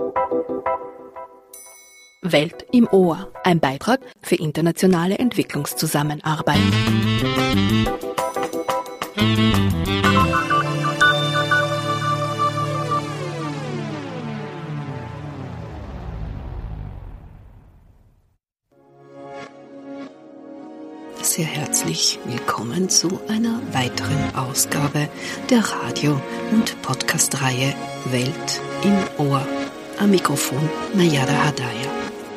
Welt im Ohr, ein Beitrag für internationale Entwicklungszusammenarbeit. Sehr herzlich willkommen zu einer weiteren Ausgabe der Radio- und Podcast-Reihe Welt im Ohr. Am Mikrofon Mayada Hadaya.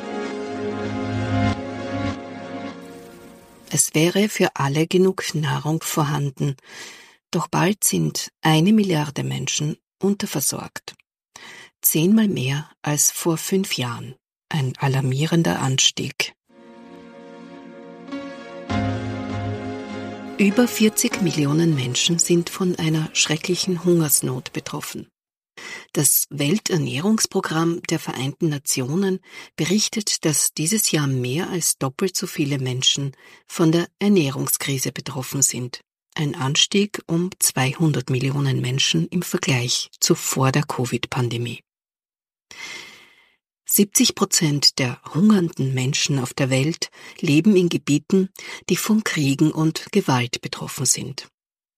Es wäre für alle genug Nahrung vorhanden, doch bald sind 1 Milliarde Menschen unterversorgt. 10-mal mehr als vor 5 Jahren. Ein alarmierender Anstieg. Über 40 Millionen Menschen sind von einer schrecklichen Hungersnot betroffen. Das Welternährungsprogramm der Vereinten Nationen berichtet, dass dieses Jahr mehr als doppelt so viele Menschen von der Ernährungskrise betroffen sind. Ein Anstieg um 200 Millionen Menschen im Vergleich zu vor der Covid-Pandemie. 70% der hungernden Menschen auf der Welt leben in Gebieten, die von Kriegen und Gewalt betroffen sind.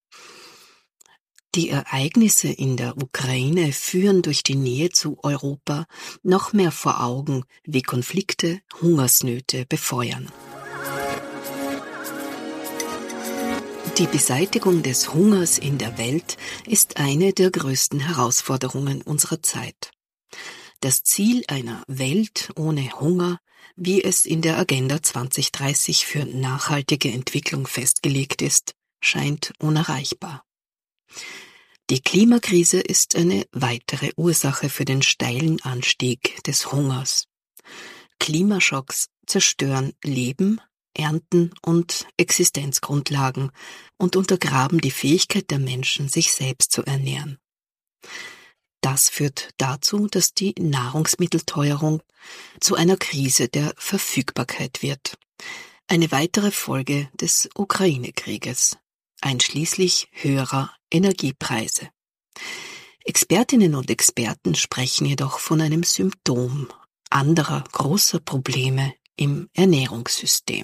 Die Ereignisse in der Ukraine führen durch die Nähe zu Europa noch mehr vor Augen, wie Konflikte Hungersnöte befeuern. Die Beseitigung des Hungers in der Welt ist eine der größten Herausforderungen unserer Zeit. Das Ziel einer Welt ohne Hunger, wie es in der Agenda 2030 für nachhaltige Entwicklung festgelegt ist, scheint unerreichbar. Die Klimakrise ist eine weitere Ursache für den steilen Anstieg des Hungers. Klimaschocks zerstören Leben, Ernten und Existenzgrundlagen und untergraben die Fähigkeit der Menschen, sich selbst zu ernähren. Das führt dazu, dass die Nahrungsmittelteuerung zu einer Krise der Verfügbarkeit wird. Eine weitere Folge des Ukraine-Krieges, einschließlich höherer Energiepreise. Expertinnen und Experten sprechen jedoch von einem Symptom anderer großer Probleme im Ernährungssystem.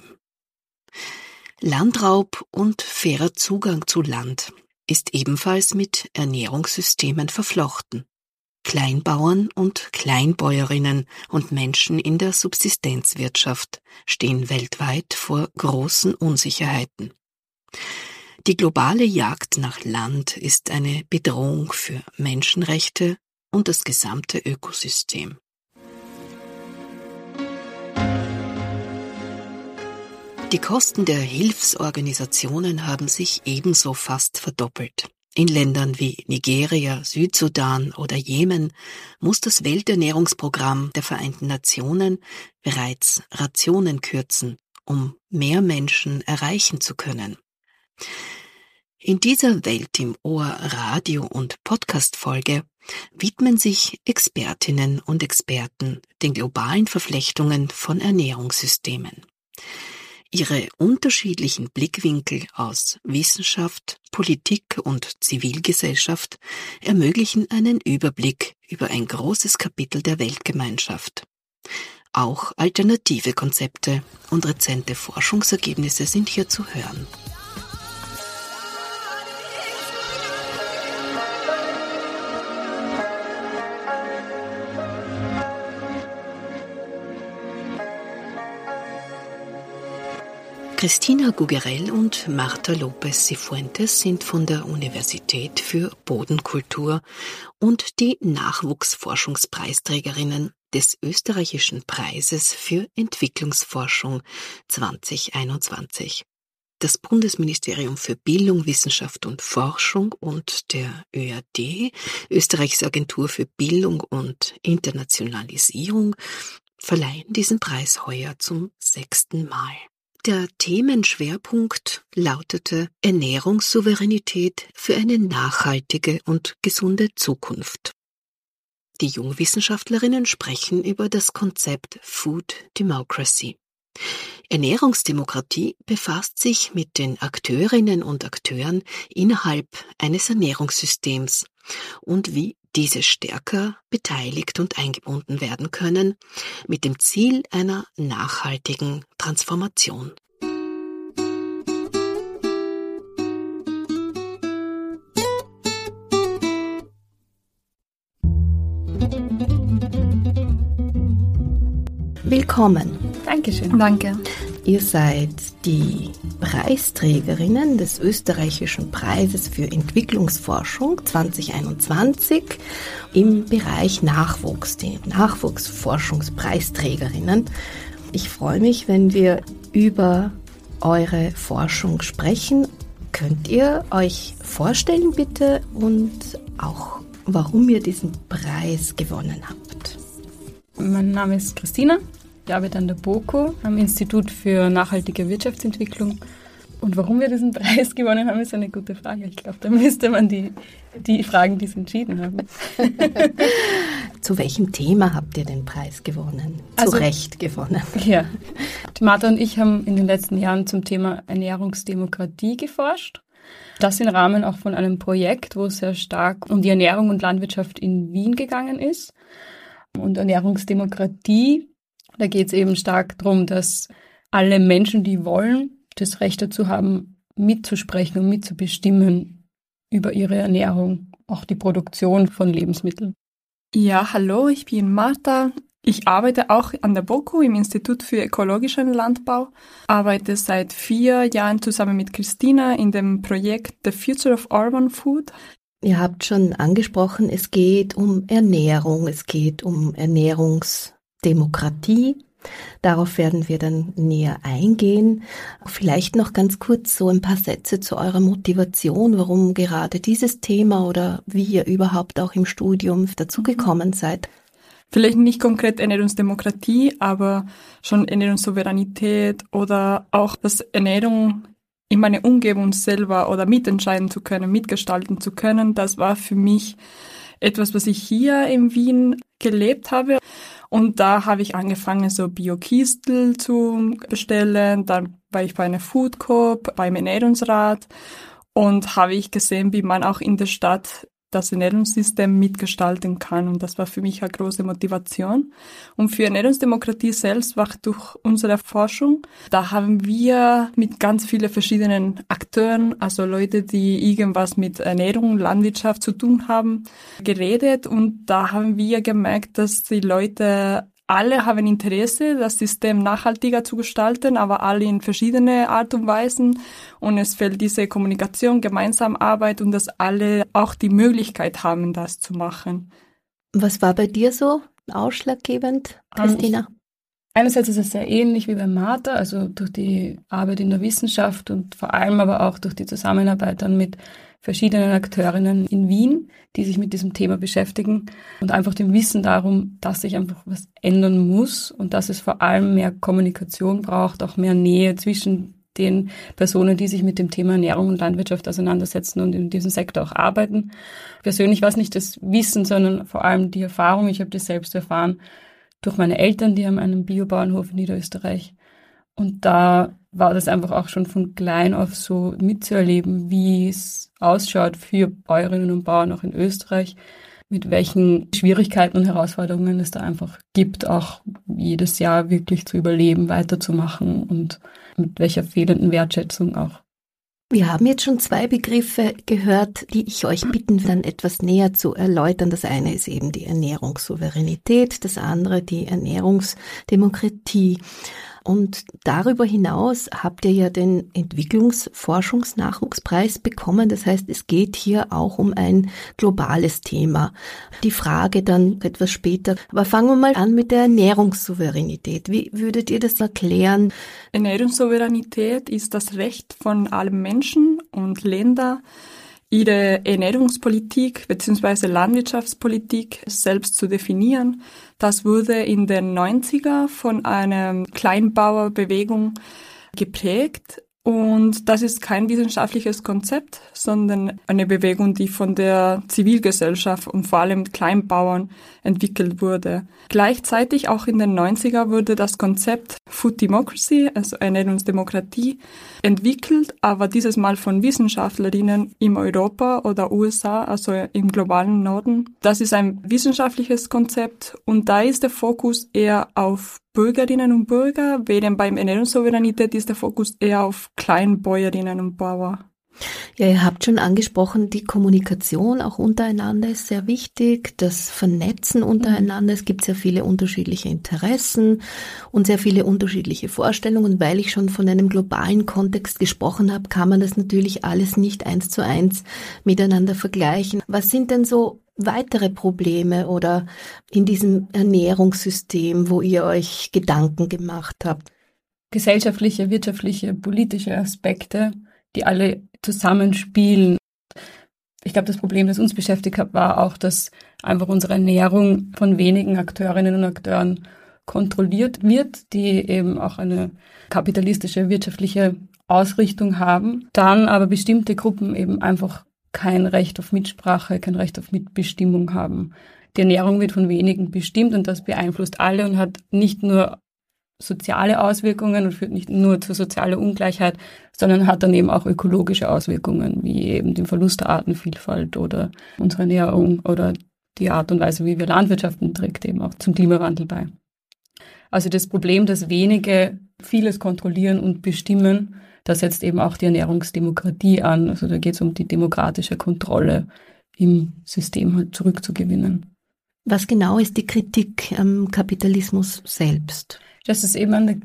Landraub und fairer Zugang zu Land ist ebenfalls mit Ernährungssystemen verflochten. Kleinbauern und Kleinbäuerinnen und Menschen in der Subsistenzwirtschaft stehen weltweit vor großen Unsicherheiten. Die globale Jagd nach Land ist eine Bedrohung für Menschenrechte und das gesamte Ökosystem. Die Kosten der Hilfsorganisationen haben sich ebenso fast verdoppelt. In Ländern wie Nigeria, Südsudan oder Jemen muss das Welternährungsprogramm der Vereinten Nationen bereits Rationen kürzen, um mehr Menschen erreichen zu können. In dieser Welt im Ohr Radio- und Podcast-Folge widmen sich Expertinnen und Experten den globalen Verflechtungen von Ernährungssystemen. Ihre unterschiedlichen Blickwinkel aus Wissenschaft, Politik und Zivilgesellschaft ermöglichen einen Überblick über ein großes Kapitel der Weltgemeinschaft. Auch alternative Konzepte und rezente Forschungsergebnisse sind hier zu hören. Cristina Gugerell und Marta López Cifuentes sind von der Universität für Bodenkultur und die Nachwuchsforschungspreisträgerinnen des Österreichischen Preises für Entwicklungsforschung 2021. Das Bundesministerium für Bildung, Wissenschaft und Forschung und der ÖAD, Österreichs Agentur für Bildung und Internationalisierung, verleihen diesen Preis heuer zum 6. Mal. Der Themenschwerpunkt lautete Ernährungssouveränität für eine nachhaltige und gesunde Zukunft. Die Jungwissenschaftlerinnen sprechen über das Konzept Food Democracy. Ernährungsdemokratie befasst sich mit den Akteurinnen und Akteuren innerhalb eines Ernährungssystems und wie diese stärker beteiligt und eingebunden werden können, mit dem Ziel einer nachhaltigen Transformation. Willkommen. Dankeschön. Danke. Ihr seid die Preisträgerinnen des Österreichischen Preises für Entwicklungsforschung 2021 im Bereich Nachwuchs, die Nachwuchsforschungspreisträgerinnen. Ich freue mich, wenn wir über eure Forschung sprechen. Könnt ihr euch vorstellen, bitte, und auch, warum ihr diesen Preis gewonnen habt? Mein Name ist Christina. Ich arbeite an der BOKU, am Institut für nachhaltige Wirtschaftsentwicklung. Und warum wir diesen Preis gewonnen haben, ist eine gute Frage. Ich glaube, da müsste man die fragen, die es entschieden haben. Zu welchem Thema habt ihr den Preis gewonnen? Zu Recht gewonnen. Ja, Martha und ich haben in den letzten Jahren zum Thema Ernährungsdemokratie geforscht. Das im Rahmen auch von einem Projekt, wo es sehr stark um die Ernährung und Landwirtschaft in Wien gegangen ist. Und Ernährungsdemokratie, da geht es eben stark darum, dass alle Menschen, die wollen, das Recht dazu haben, mitzusprechen und mitzubestimmen über ihre Ernährung, auch die Produktion von Lebensmitteln. Ja, hallo, ich bin Martha. Ich arbeite auch an der BOKU im Institut für ökologischen Landbau, arbeite seit 4 Jahren zusammen mit Christina in dem Projekt The Future of Urban Food. Ihr habt schon angesprochen, es geht um Ernährung, es geht um Ernährungsdemokratie. Darauf werden wir dann näher eingehen. Vielleicht noch ganz kurz so ein paar Sätze zu eurer Motivation, warum gerade dieses Thema oder wie ihr überhaupt auch im Studium dazugekommen seid. Vielleicht nicht konkret Ernährungsdemokratie, aber schon Ernährungssouveränität oder auch, dass Ernährung in meiner Umgebung selber oder mitentscheiden zu können, mitgestalten zu können, das war für mich etwas, was ich hier in Wien gelebt habe. Und da habe ich angefangen, so Bio-Kistel zu bestellen. Dann war ich bei einer Food Coop, beim Ernährungsrat und habe ich gesehen, wie man auch in der Stadt das Ernährungssystem mitgestalten kann. Und das war für mich eine große Motivation. Und für Ernährungsdemokratie selbst war durch unsere Forschung, da haben wir mit ganz vielen verschiedenen Akteuren, also Leute, die irgendwas mit Ernährung, Landwirtschaft zu tun haben, geredet. Und da haben wir gemerkt, dass die Leute alle haben Interesse, das System nachhaltiger zu gestalten, aber alle in verschiedene Art und Weisen. Und es fehlt diese Kommunikation, gemeinsame Arbeit und dass alle auch die Möglichkeit haben, das zu machen. Was war bei dir so ausschlaggebend, Christina? Einerseits ist es sehr ähnlich wie bei Martha, also durch die Arbeit in der Wissenschaft und vor allem aber auch durch die Zusammenarbeit dann mit verschiedenen Akteurinnen in Wien, die sich mit diesem Thema beschäftigen und einfach dem Wissen darum, dass sich einfach was ändern muss und dass es vor allem mehr Kommunikation braucht, auch mehr Nähe zwischen den Personen, die sich mit dem Thema Ernährung und Landwirtschaft auseinandersetzen und in diesem Sektor auch arbeiten. Persönlich war es nicht das Wissen, sondern vor allem die Erfahrung. Ich habe das selbst erfahren durch meine Eltern, die haben einen Biobauernhof in Niederösterreich. Und da war das einfach auch schon von klein auf so mitzuerleben, wie es ausschaut für Bäuerinnen und Bauern auch in Österreich, mit welchen Schwierigkeiten und Herausforderungen es da einfach gibt, auch jedes Jahr wirklich zu überleben, weiterzumachen und mit welcher fehlenden Wertschätzung auch. Wir haben jetzt schon 2 Begriffe gehört, die ich euch bitten will, dann etwas näher zu erläutern. Das eine ist eben die Ernährungssouveränität, das andere die Ernährungsdemokratie. Und darüber hinaus habt ihr ja den Entwicklungsforschungsnachwuchspreis bekommen. Das heißt, es geht hier auch um ein globales Thema. Die Frage dann etwas später. Aber fangen wir mal an mit der Ernährungssouveränität. Wie würdet ihr das erklären? Ernährungssouveränität ist das Recht von allen Menschen und Ländern, ihre Ernährungspolitik bzw. Landwirtschaftspolitik selbst zu definieren. Das wurde in den 90er von einer Kleinbauerbewegung geprägt Und das ist kein wissenschaftliches Konzept, sondern eine Bewegung, die von der Zivilgesellschaft und vor allem Kleinbauern entwickelt wurde. Gleichzeitig, auch in den 90er, wurde das Konzept Food Democracy, also Ernährungsdemokratie, entwickelt, aber dieses Mal von Wissenschaftlerinnen in Europa oder USA, also im globalen Norden. Das ist ein wissenschaftliches Konzept und da ist der Fokus eher auf Bürgerinnen und Bürger, während beim Ernährungssouveränität ist der Fokus eher auf Kleinbäuerinnen und Bauern. Ja, ihr habt schon angesprochen, die Kommunikation auch untereinander ist sehr wichtig, das Vernetzen untereinander. Es gibt sehr viele unterschiedliche Interessen und sehr viele unterschiedliche Vorstellungen. Und weil ich schon von einem globalen Kontext gesprochen habe, kann man das natürlich alles nicht 1:1 miteinander vergleichen. Was sind denn so weitere Probleme oder in diesem Ernährungssystem, wo ihr euch Gedanken gemacht habt? Gesellschaftliche, wirtschaftliche, politische Aspekte, die alle zusammenspielen. Ich glaube, das Problem, das uns beschäftigt hat, war auch, dass einfach unsere Ernährung von wenigen Akteurinnen und Akteuren kontrolliert wird, die eben auch eine kapitalistische, wirtschaftliche Ausrichtung haben. Dann aber bestimmte Gruppen eben einfach kein Recht auf Mitsprache, kein Recht auf Mitbestimmung haben. Die Ernährung wird von wenigen bestimmt und das beeinflusst alle und hat nicht nur soziale Auswirkungen und führt nicht nur zu sozialer Ungleichheit, sondern hat dann eben auch ökologische Auswirkungen, wie eben den Verlust der Artenvielfalt oder unsere Ernährung oder die Art und Weise, wie wir Landwirtschaften, trägt eben auch zum Klimawandel bei. Also das Problem, dass wenige vieles kontrollieren und bestimmen, da setzt eben auch die Ernährungsdemokratie an. Also da geht es um die demokratische Kontrolle im System halt zurückzugewinnen. Was genau ist die Kritik am Kapitalismus selbst? Dass es eben an der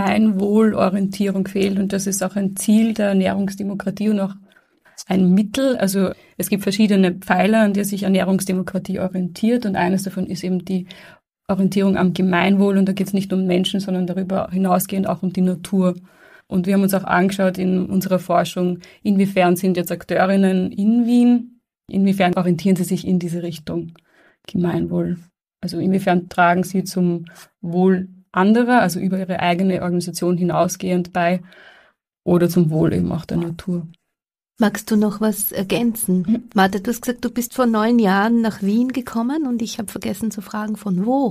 Gemeinwohlorientierung fehlt und das ist auch ein Ziel der Ernährungsdemokratie und auch ein Mittel. Also es gibt verschiedene Pfeiler, an der sich Ernährungsdemokratie orientiert und eines davon ist eben die Orientierung am Gemeinwohl und da geht es nicht um Menschen, sondern darüber hinausgehend auch um die Natur. Und wir haben uns auch angeschaut in unserer Forschung, inwiefern sind jetzt Akteurinnen in Wien, inwiefern orientieren sie sich in diese Richtung Gemeinwohl. Also inwiefern tragen sie zum Wohl anderer, also über ihre eigene Organisation hinausgehend bei oder zum Wohl eben auch der Natur. Magst du noch was ergänzen? Martha, du hast gesagt, du bist vor 9 Jahren nach Wien gekommen und ich habe vergessen zu fragen, von wo?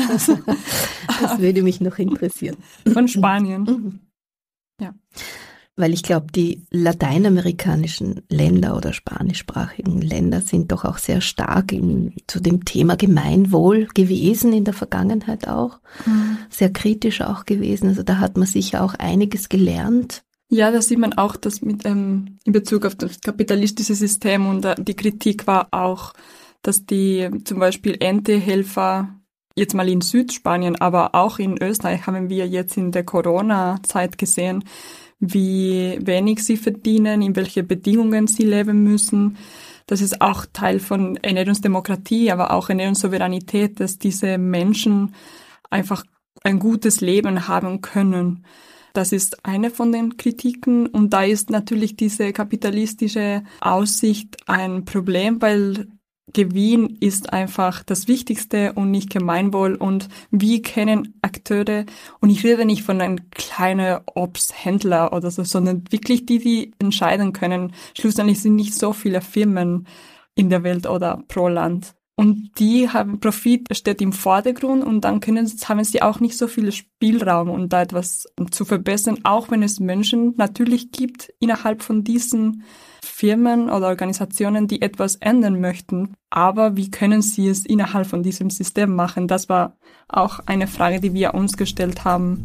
Das würde mich noch interessieren. Von Spanien. Ja. Weil ich glaube, die lateinamerikanischen Länder oder spanischsprachigen Länder sind doch auch sehr stark zu dem Thema Gemeinwohl gewesen in der Vergangenheit auch. Sehr kritisch auch gewesen. Also da hat man sicher auch einiges gelernt. Ja, da sieht man auch, dass mit in Bezug auf das kapitalistische System und die Kritik war auch, dass die zum Beispiel Erntehelfer jetzt mal in Südspanien, aber auch in Österreich haben wir jetzt in der Corona-Zeit gesehen, wie wenig sie verdienen, in welche Bedingungen sie leben müssen. Das ist auch Teil von Ernährungsdemokratie, aber auch Ernährungssouveränität, dass diese Menschen einfach ein gutes Leben haben können. Das ist eine von den Kritiken und da ist natürlich diese kapitalistische Aussicht ein Problem, weil Gewinn ist einfach das Wichtigste und nicht Gemeinwohl und wir kennen Akteure und ich rede nicht von einem kleinen Obsthändler oder so, sondern wirklich die entscheiden können. Schlussendlich sind nicht so viele Firmen in der Welt oder pro Land. Und die haben Profit steht im Vordergrund und dann haben sie auch nicht so viel Spielraum, um da etwas zu verbessern, auch wenn es Menschen natürlich gibt innerhalb von diesen Firmen oder Organisationen, die etwas ändern möchten. Aber wie können sie es innerhalb von diesem System machen? Das war auch eine Frage, die wir uns gestellt haben.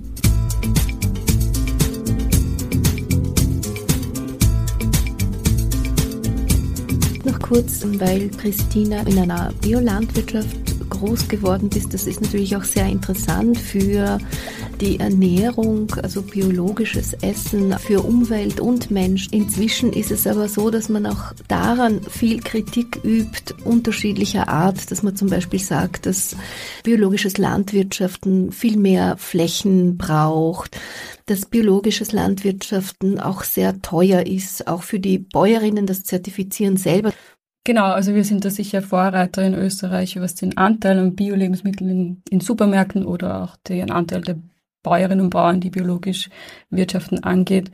Noch kurz, weil Christina in einer Biolandwirtschaft groß geworden bist, das ist natürlich auch sehr interessant für die Ernährung, also biologisches Essen für Umwelt und Mensch. Inzwischen ist es aber so, dass man auch daran viel Kritik übt, unterschiedlicher Art, dass man zum Beispiel sagt, dass biologisches Landwirtschaften viel mehr Flächen braucht, dass biologisches Landwirtschaften auch sehr teuer ist, auch für die Bäuerinnen das Zertifizieren selber. Genau, also wir sind da sicher Vorreiter in Österreich, was den Anteil an Bio-Lebensmitteln in Supermärkten oder auch den Anteil der Bäuerinnen und Bauern, die biologisch wirtschaften, angeht.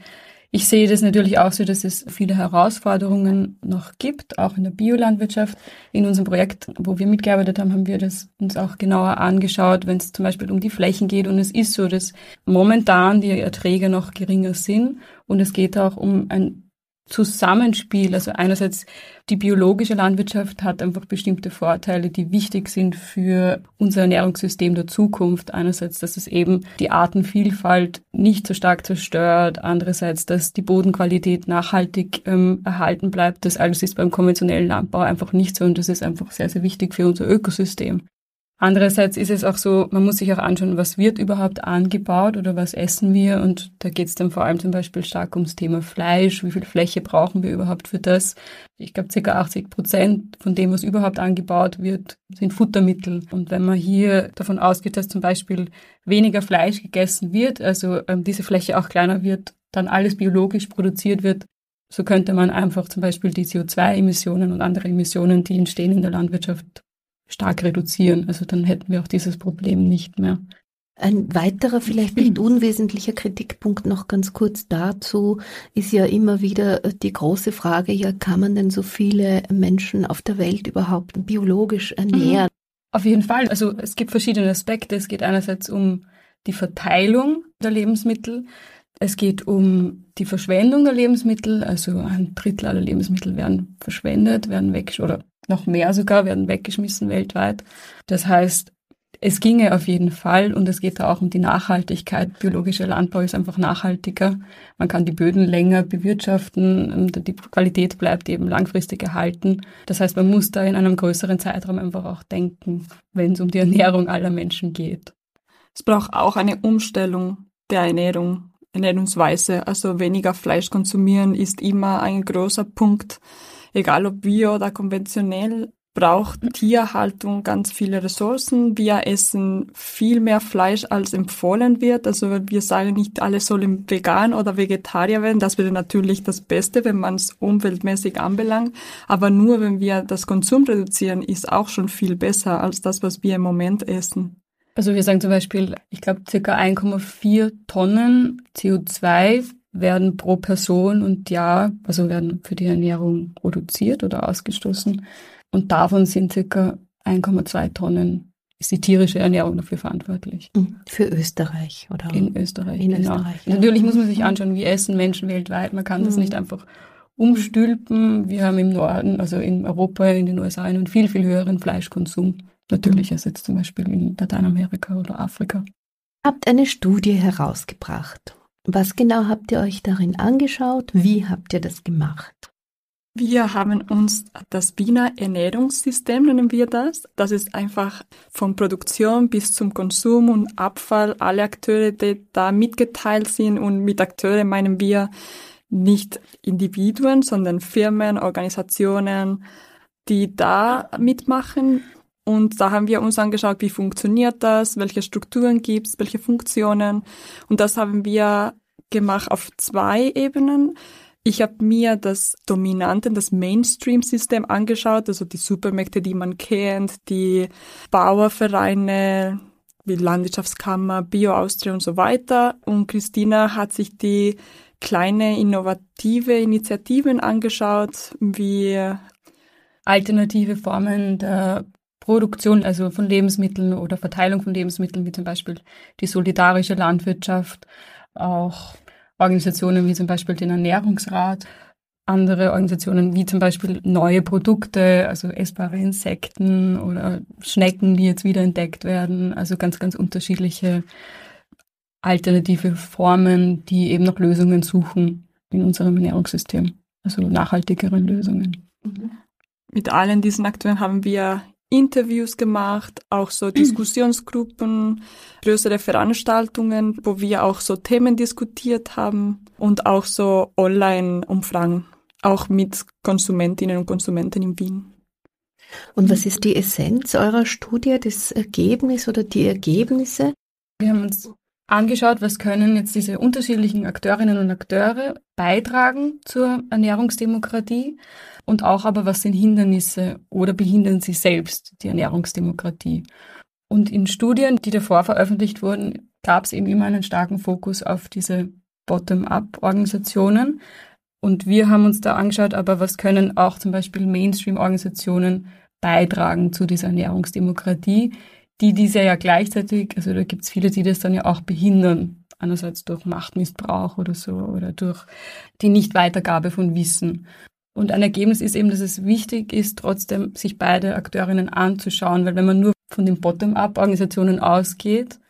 Ich sehe das natürlich auch so, dass es viele Herausforderungen noch gibt, auch in der Biolandwirtschaft. In unserem Projekt, wo wir mitgearbeitet haben, haben wir das uns auch genauer angeschaut, wenn es zum Beispiel um die Flächen geht. Und es ist so, dass momentan die Erträge noch geringer sind. Und es geht auch um ein Zusammenspiel. Also einerseits die biologische Landwirtschaft hat einfach bestimmte Vorteile, die wichtig sind für unser Ernährungssystem der Zukunft. Einerseits, dass es eben die Artenvielfalt nicht so stark zerstört. Andererseits, dass die Bodenqualität nachhaltig erhalten bleibt. Das alles ist beim konventionellen Landbau einfach nicht so und das ist einfach sehr, sehr wichtig für unser Ökosystem. Andererseits ist es auch so, man muss sich auch anschauen, was wird überhaupt angebaut oder was essen wir. Und da geht es dann vor allem zum Beispiel stark ums Thema Fleisch. Wie viel Fläche brauchen wir überhaupt für das? Ich glaube, ca. 80% von dem, was überhaupt angebaut wird, sind Futtermittel. Und wenn man hier davon ausgeht, dass zum Beispiel weniger Fleisch gegessen wird, also diese Fläche auch kleiner wird, dann alles biologisch produziert wird, so könnte man einfach zum Beispiel die CO2-Emissionen und andere Emissionen, die entstehen in der Landwirtschaft, stark reduzieren. Also dann hätten wir auch dieses Problem nicht mehr. Ein weiterer, vielleicht nicht unwesentlicher Kritikpunkt noch ganz kurz dazu, ist ja immer wieder die große Frage, ja, kann man denn so viele Menschen auf der Welt überhaupt biologisch ernähren? Auf jeden Fall. Also es gibt verschiedene Aspekte. Es geht einerseits um die Verteilung der Lebensmittel. Es geht um die Verschwendung der Lebensmittel. Also 1/3 aller Lebensmittel werden verschwendet, werden oder noch mehr sogar, werden weggeschmissen weltweit. Das heißt, es ginge auf jeden Fall und es geht da auch um die Nachhaltigkeit. Biologischer Landbau ist einfach nachhaltiger. Man kann die Böden länger bewirtschaften und die Qualität bleibt eben langfristig erhalten. Das heißt, man muss da in einem größeren Zeitraum einfach auch denken, wenn es um die Ernährung aller Menschen geht. Es braucht auch eine Umstellung der Ernährungsweise. Also weniger Fleisch konsumieren ist immer ein großer Punkt. Egal ob bio oder konventionell, braucht Tierhaltung ganz viele Ressourcen. Wir essen viel mehr Fleisch, als empfohlen wird. Also wir sagen nicht, alle sollen vegan oder Vegetarier werden. Das wäre natürlich das Beste, wenn man es umweltmäßig anbelangt. Aber nur wenn wir das Konsum reduzieren, ist auch schon viel besser als das, was wir im Moment essen. Also wir sagen zum Beispiel, ich glaube, ca. 1,4 Tonnen CO2 werden pro Person und Jahr, also werden für die Ernährung produziert oder ausgestoßen. Und davon sind ca. 1,2 Tonnen, ist die tierische Ernährung dafür verantwortlich. Für Österreich, oder? In Österreich, in genau. Österreich, ja. Natürlich muss man sich anschauen, wie essen Menschen weltweit. Man kann das nicht einfach umstülpen. Wir haben im Norden, also in Europa, in den USA, einen viel, viel höheren Fleischkonsum. Natürlich als jetzt zum Beispiel in Lateinamerika oder Afrika. Habt eine Studie herausgebracht. Was genau habt ihr euch darin angeschaut? Wie habt ihr das gemacht? Wir haben uns das Wiener Ernährungssystem, nennen wir das. Das ist einfach von Produktion bis zum Konsum und Abfall, alle Akteure, die da mitgeteilt sind. Und mit Akteure meinen wir nicht Individuen, sondern Firmen, Organisationen, die da mitmachen. Und da haben wir uns angeschaut, wie funktioniert das, welche Strukturen gibt es, welche Funktionen. Und das haben wir gemacht auf 2 Ebenen. Ich habe mir das Mainstream-System angeschaut, also die Supermärkte, die man kennt, die Bauervereine, wie Landwirtschaftskammer, Bio-Austria und so weiter. Und Christina hat sich die kleine innovative Initiativen angeschaut, wie alternative Formen der Produktion, also von Lebensmitteln oder Verteilung von Lebensmitteln, wie zum Beispiel die solidarische Landwirtschaft, auch Organisationen wie zum Beispiel den Ernährungsrat, andere Organisationen wie zum Beispiel neue Produkte, also essbare Insekten oder Schnecken, die jetzt wieder entdeckt werden, also ganz, ganz unterschiedliche alternative Formen, die eben nach Lösungen suchen in unserem Ernährungssystem, also nachhaltigeren Lösungen. Mit allen diesen Akteuren haben wir Interviews gemacht, auch so Diskussionsgruppen, größere Veranstaltungen, wo wir auch so Themen diskutiert haben und auch so Online-Umfragen, auch mit Konsumentinnen und Konsumenten in Wien. Und was ist die Essenz eurer Studie, das Ergebnis oder die Ergebnisse? Wir haben uns angeschaut, was können jetzt diese unterschiedlichen Akteurinnen und Akteure beitragen zur Ernährungsdemokratie und auch aber, was sind Hindernisse oder behindern sie selbst die Ernährungsdemokratie. Und in Studien, die davor veröffentlicht wurden, gab es eben immer einen starken Fokus auf diese Bottom-up-Organisationen. Und wir haben uns da angeschaut, aber was können auch zum Beispiel Mainstream-Organisationen beitragen zu dieser Ernährungsdemokratie, die diese ja gleichzeitig, also da gibt es viele, die das dann ja auch behindern, einerseits durch Machtmissbrauch oder so oder durch die Nichtweitergabe von Wissen. Und ein Ergebnis ist eben, dass es wichtig ist, trotzdem sich beide Akteurinnen anzuschauen, weil wenn man nur von den Bottom-up-Organisationen ausgeht,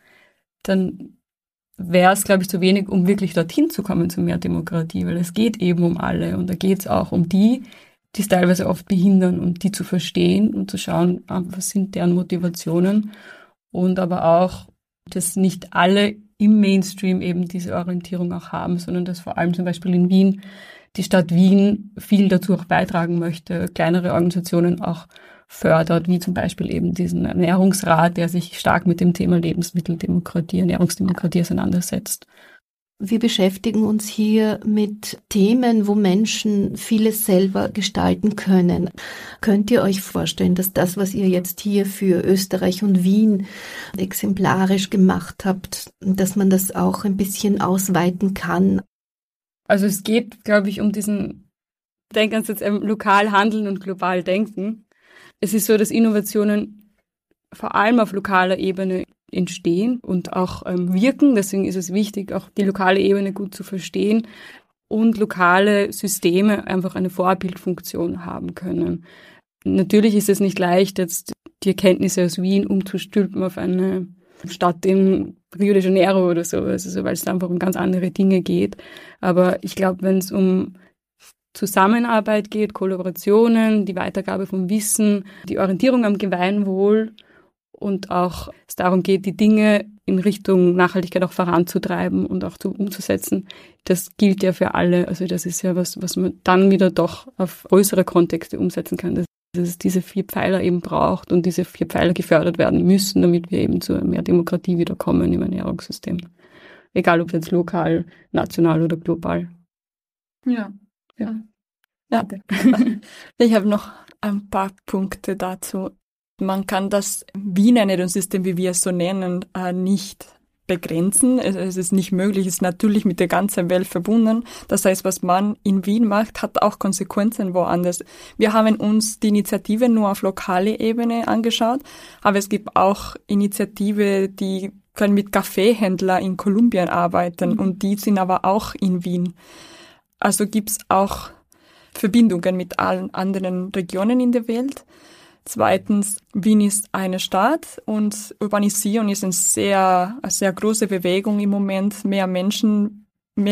dann wäre es, glaube ich, zu wenig, um wirklich dorthin zu kommen zu mehr Demokratie, weil es geht eben um alle und da geht es auch um die es teilweise oft behindern und die zu verstehen und zu schauen, was sind deren Motivationen und aber auch, dass nicht alle im Mainstream eben diese Orientierung auch haben, sondern dass vor allem zum Beispiel in Wien die Stadt Wien viel dazu auch beitragen möchte, kleinere Organisationen auch fördert, wie zum Beispiel eben diesen Ernährungsrat, der sich stark mit dem Thema Lebensmitteldemokratie, Ernährungsdemokratie auseinandersetzt. Wir beschäftigen uns hier mit Themen, wo Menschen vieles selber gestalten können. Könnt ihr euch vorstellen, dass das, was ihr jetzt hier für Österreich und Wien exemplarisch gemacht habt, dass man das auch ein bisschen ausweiten kann? Also es geht, glaube ich, um diesen, denk ans jetzt lokal handeln und global denken. Es ist so, dass Innovationen vor allem auf lokaler Ebene entstehen und auch wirken. Deswegen ist es wichtig, auch die lokale Ebene gut zu verstehen und lokale Systeme einfach eine Vorbildfunktion haben können. Natürlich ist es nicht leicht, jetzt die Erkenntnisse aus Wien umzustülpen auf eine Stadt in Rio de Janeiro oder so, also weil es da einfach um ganz andere Dinge geht. Aber ich glaube, wenn es um Zusammenarbeit geht, Kollaborationen, die Weitergabe von Wissen, die Orientierung am Gemeinwohl und auch es darum geht, die Dinge in Richtung Nachhaltigkeit auch voranzutreiben und auch umzusetzen, das gilt ja für alle. Also das ist ja was man dann wieder doch auf größere Kontexte umsetzen kann, dass es diese 4 Pfeiler eben braucht und diese 4 Pfeiler gefördert werden müssen, damit wir eben zu mehr Demokratie wieder kommen im Ernährungssystem. Egal ob jetzt lokal, national oder global. Ja. Ich habe noch ein paar Punkte dazu. Man kann das Wiener Ernährungssystem, wie wir es so nennen, nicht begrenzen. Es ist nicht möglich, es ist natürlich mit der ganzen Welt verbunden. Das heißt, was man in Wien macht, hat auch Konsequenzen woanders. Wir haben uns die Initiative nur auf lokaler Ebene angeschaut, aber es gibt auch Initiative, die können mit Kaffeehändlern in Kolumbien arbeiten und die sind aber auch in Wien. Also gibt es auch Verbindungen mit allen anderen Regionen in der Welt. Zweitens, Wien ist eine Stadt und Urbanisierung ist eine sehr große Bewegung im Moment. Mehr Menschen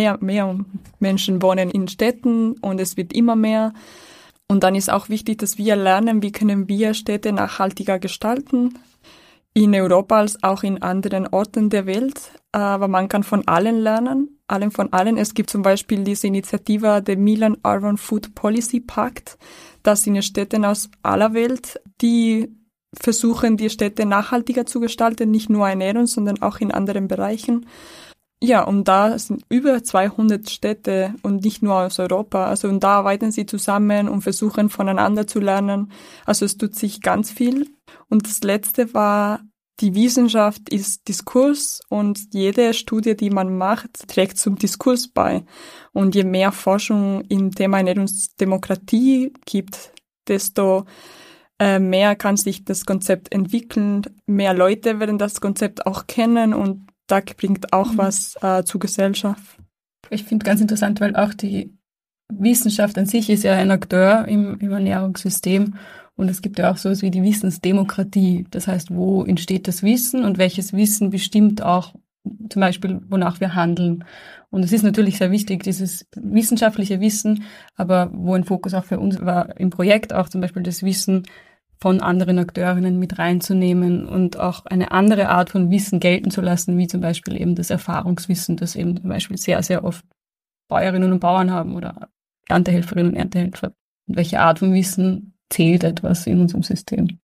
wohnen in Städten und es wird immer mehr. Und dann ist auch wichtig, dass wir lernen, wie können wir Städte nachhaltiger gestalten. In Europa als auch in anderen Orten der Welt. Aber man kann von allen lernen, von allen. Es gibt zum Beispiel diese Initiative, der Milan Urban Food Policy Pact. Das sind Städte aus aller Welt, die versuchen, die Städte nachhaltiger zu gestalten, nicht nur Ernährung, sondern auch in anderen Bereichen. Ja, und da sind über 200 Städte und nicht nur aus Europa. Also und da arbeiten sie zusammen und versuchen voneinander zu lernen. Also es tut sich ganz viel. Und das Letzte war, die Wissenschaft ist Diskurs und jede Studie, die man macht, trägt zum Diskurs bei. Und je mehr Forschung im Thema Ernährungsdemokratie gibt, desto mehr kann sich das Konzept entwickeln. Mehr Leute werden das Konzept auch kennen und da bringt auch was zur Gesellschaft. Ich finde ganz interessant, weil auch die Wissenschaft an sich ist ja ein Akteur im Ernährungssystem und es gibt ja auch sowas wie die Wissensdemokratie. Das heißt, wo entsteht das Wissen und welches Wissen bestimmt auch zum Beispiel, wonach wir handeln. Und es ist natürlich sehr wichtig, dieses wissenschaftliche Wissen, aber wo ein Fokus auch für uns war im Projekt auch zum Beispiel das Wissen von anderen Akteurinnen mit reinzunehmen und auch eine andere Art von Wissen gelten zu lassen, wie zum Beispiel eben das Erfahrungswissen, das eben zum Beispiel sehr, sehr oft Bäuerinnen und Bauern haben oder Erntehelferinnen und Erntehelfer. Und welche Art von Wissen zählt etwas in unserem System?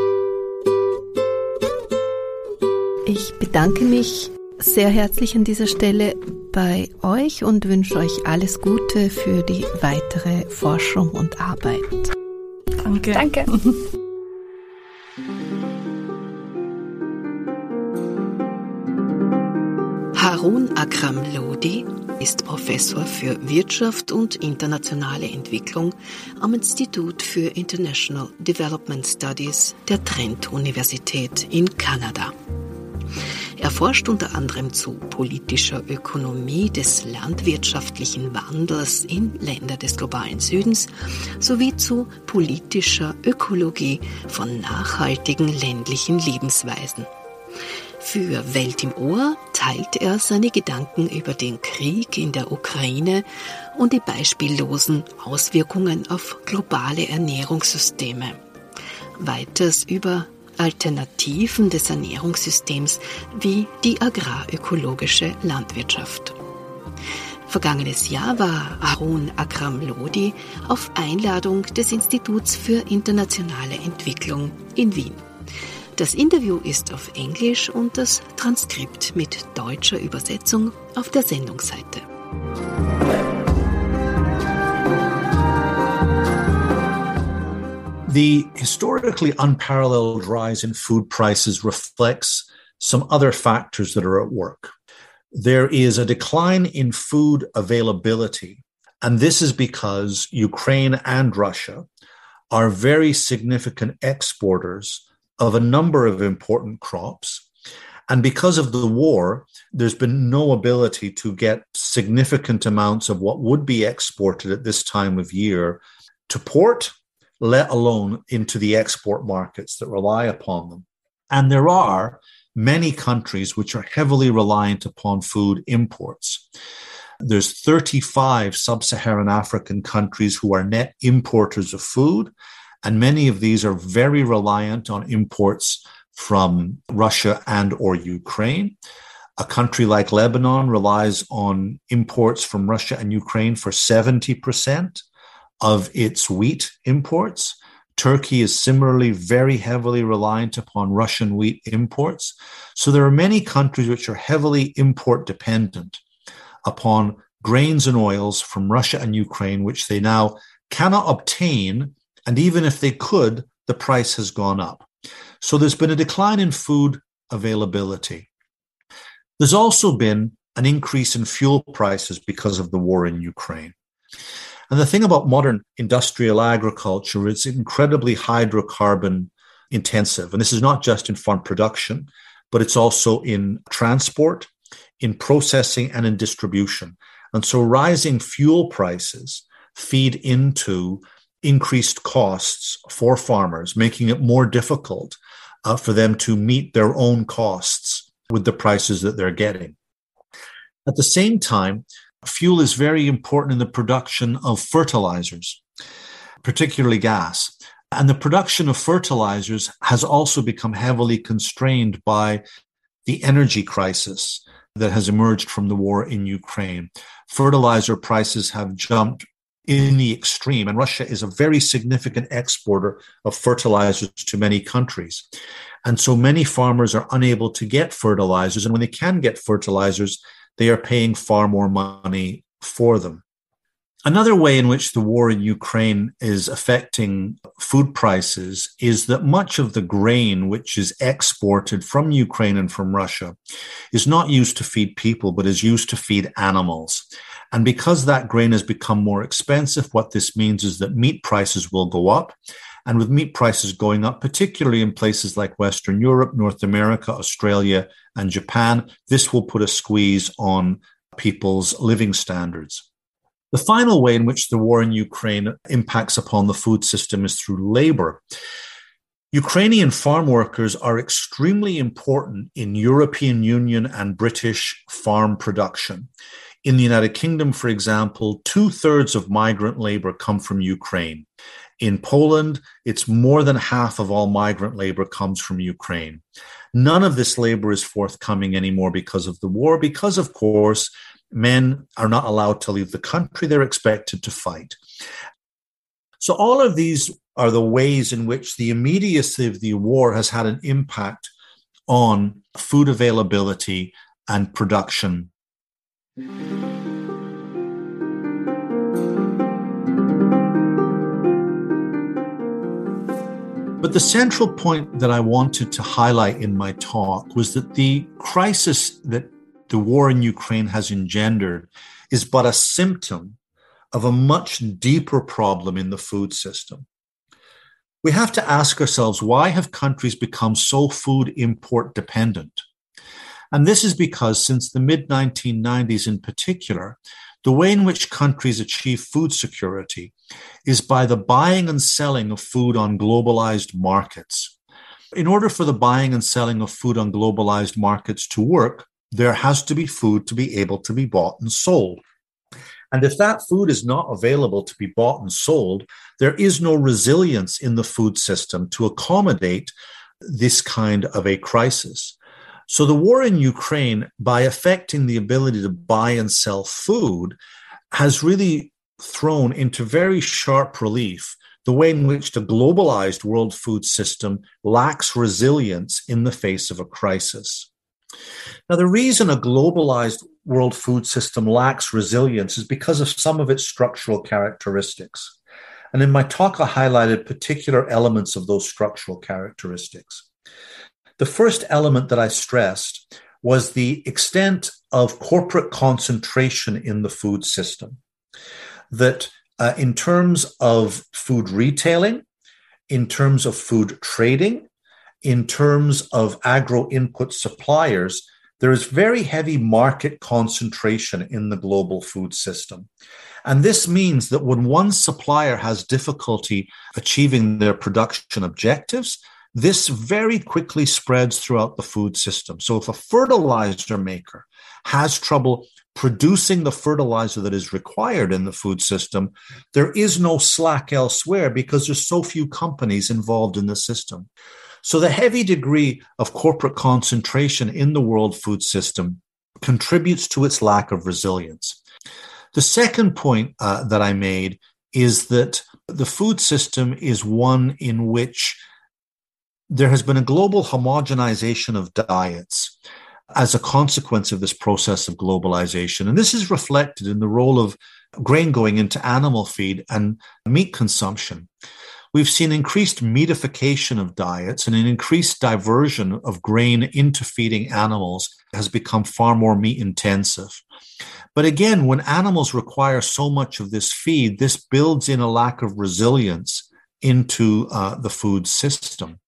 Ich bedanke mich sehr herzlich an dieser Stelle bei euch und wünsche euch alles Gute für die weitere Forschung und Arbeit. Danke. Danke. Harun Akram Lodi ist Professor für Wirtschaft und internationale Entwicklung am Institut für International Development Studies der Trent-Universität in Kanada. Er forscht unter anderem zu politischer Ökonomie des landwirtschaftlichen Wandels in Ländern des globalen Südens sowie zu politischer Ökologie von nachhaltigen ländlichen Lebensweisen. Für Welt im Ohr teilt er seine Gedanken über den Krieg in der Ukraine und die beispiellosen Auswirkungen auf globale Ernährungssysteme. Weiters über Alternativen des Ernährungssystems wie die agrarökologische Landwirtschaft. Vergangenes Jahr war Arun Akram Lodi auf Einladung des Instituts für internationale Entwicklung in Wien. Das Interview ist auf Englisch und das Transkript mit deutscher Übersetzung auf der Sendungsseite. The historically unparalleled rise in food prices reflects some other factors that are at work. There is a decline in food availability, and this is because Ukraine and Russia are very significant exporters of a number of important crops. And because of the war, there's been no ability to get significant amounts of what would be exported at this time of year to port, let alone into the export markets that rely upon them. And there are many countries which are heavily reliant upon food imports. There's 35 sub-Saharan African countries who are net importers of food, and many of these are very reliant on imports from Russia and or Ukraine. A country like Lebanon relies on imports from Russia and Ukraine for 70% of its wheat imports. Turkey is similarly very heavily reliant upon Russian wheat imports. So there are many countries which are heavily import dependent upon grains and oils from Russia and Ukraine, which they now cannot obtain. And even if they could, the price has gone up. So there's been a decline in food availability. There's also been an increase in fuel prices because of the war in Ukraine. And the thing about modern industrial agriculture is it's incredibly hydrocarbon intensive. And this is not just in farm production, but it's also in transport, in processing, and in distribution. And so rising fuel prices feed into increased costs for farmers, making it more difficult for them to meet their own costs with the prices that they're getting. At the same time, fuel is very important in the production of fertilizers, particularly gas. And the production of fertilizers has also become heavily constrained by the energy crisis that has emerged from the war in Ukraine. Fertilizer prices have jumped in the extreme, and Russia is a very significant exporter of fertilizers to many countries. And so many farmers are unable to get fertilizers, and when they can get fertilizers, they are paying far more money for them. Another way in which the war in Ukraine is affecting food prices is that much of the grain which is exported from Ukraine and from Russia is not used to feed people, but is used to feed animals. And because that grain has become more expensive, what this means is that meat prices will go up. And with meat prices going up, particularly in places like Western Europe, North America, Australia, and Japan, this will put a squeeze on people's living standards. The final way in which the war in Ukraine impacts upon the food system is through labor. Ukrainian farm workers are extremely important in European Union and British farm production. In the United Kingdom, for example, 2/3 of migrant labor come from Ukraine. In Poland, it's more than half of all migrant labor comes from Ukraine. None of this labor is forthcoming anymore because of the war, because, of course, men are not allowed to leave the country. They're expected to fight. So all of these are the ways in which the immediacy of the war has had an impact on food availability and production. But the central point that I wanted to highlight in my talk was that the crisis that the war in Ukraine has engendered is but a symptom of a much deeper problem in the food system. We have to ask ourselves, why have countries become so food import dependent? And this is because since the mid-1990s in particular, the way in which countries achieve food security is by the buying and selling of food on globalized markets. In order for the buying and selling of food on globalized markets to work, there has to be food to be able to be bought and sold. And if that food is not available to be bought and sold, there is no resilience in the food system to accommodate this kind of a crisis. So the war in Ukraine, by affecting the ability to buy and sell food, has really thrown into very sharp relief the way in which the globalized world food system lacks resilience in the face of a crisis. Now, the reason a globalized world food system lacks resilience is because of some of its structural characteristics. And in my talk, I highlighted particular elements of those structural characteristics. The first element that I stressed was the extent of corporate concentration in the food system. That in terms of food retailing, in terms of food trading, in terms of agro-input suppliers, there is very heavy market concentration in the global food system. And this means that when one supplier has difficulty achieving their production objectives, this very quickly spreads throughout the food system. So if a fertilizer maker has trouble producing the fertilizer that is required in the food system, there is no slack elsewhere because there's so few companies involved in the system. So the heavy degree of corporate concentration in the world food system contributes to its lack of resilience. The second point that I made is that the food system is one in which there has been a global homogenization of diets as a consequence of this process of globalization. And this is reflected in the role of grain going into animal feed and meat consumption. We've seen increased meatification of diets and an increased diversion of grain into feeding animals has become far more meat intensive. But again, when animals require so much of this feed, this builds in a lack of resilience into the food system.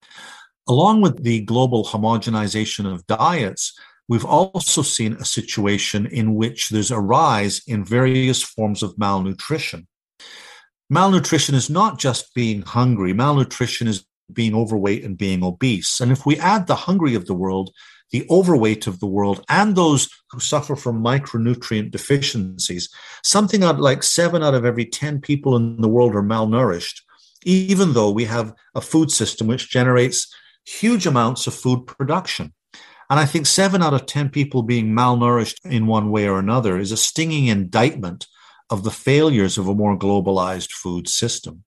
Along with the global homogenization of diets, we've also seen a situation in which there's a rise in various forms of malnutrition. Malnutrition is not just being hungry. Malnutrition is being overweight and being obese. And if we add the hungry of the world, the overweight of the world, and those who suffer from micronutrient deficiencies, something like 7 out of every 10 people in the world are malnourished, even though we have a food system which generates huge amounts of food production. And I think 7 out of 10 people being malnourished in one way or another is a stinging indictment of the failures of a more globalized food system.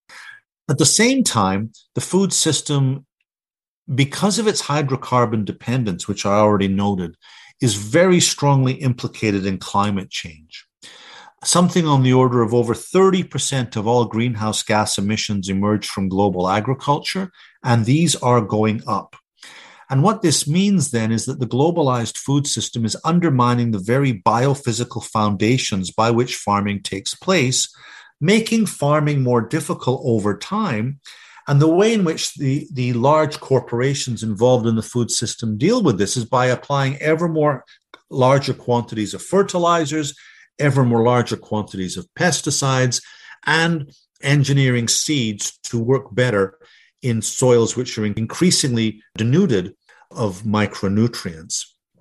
At the same time, the food system, because of its hydrocarbon dependence, which I already noted, is very strongly implicated in climate change. Something on the order of over 30% of all greenhouse gas emissions emerge from global agriculture, and these are going up. And what this means then is that the globalized food system is undermining the very biophysical foundations by which farming takes place, making farming more difficult over time. And the way in which the large corporations involved in the food system deal with this is by applying ever more larger quantities of fertilizers, ever more larger quantities of pesticides, and engineering seeds to work better in soils which are increasingly denuded of micronutrients.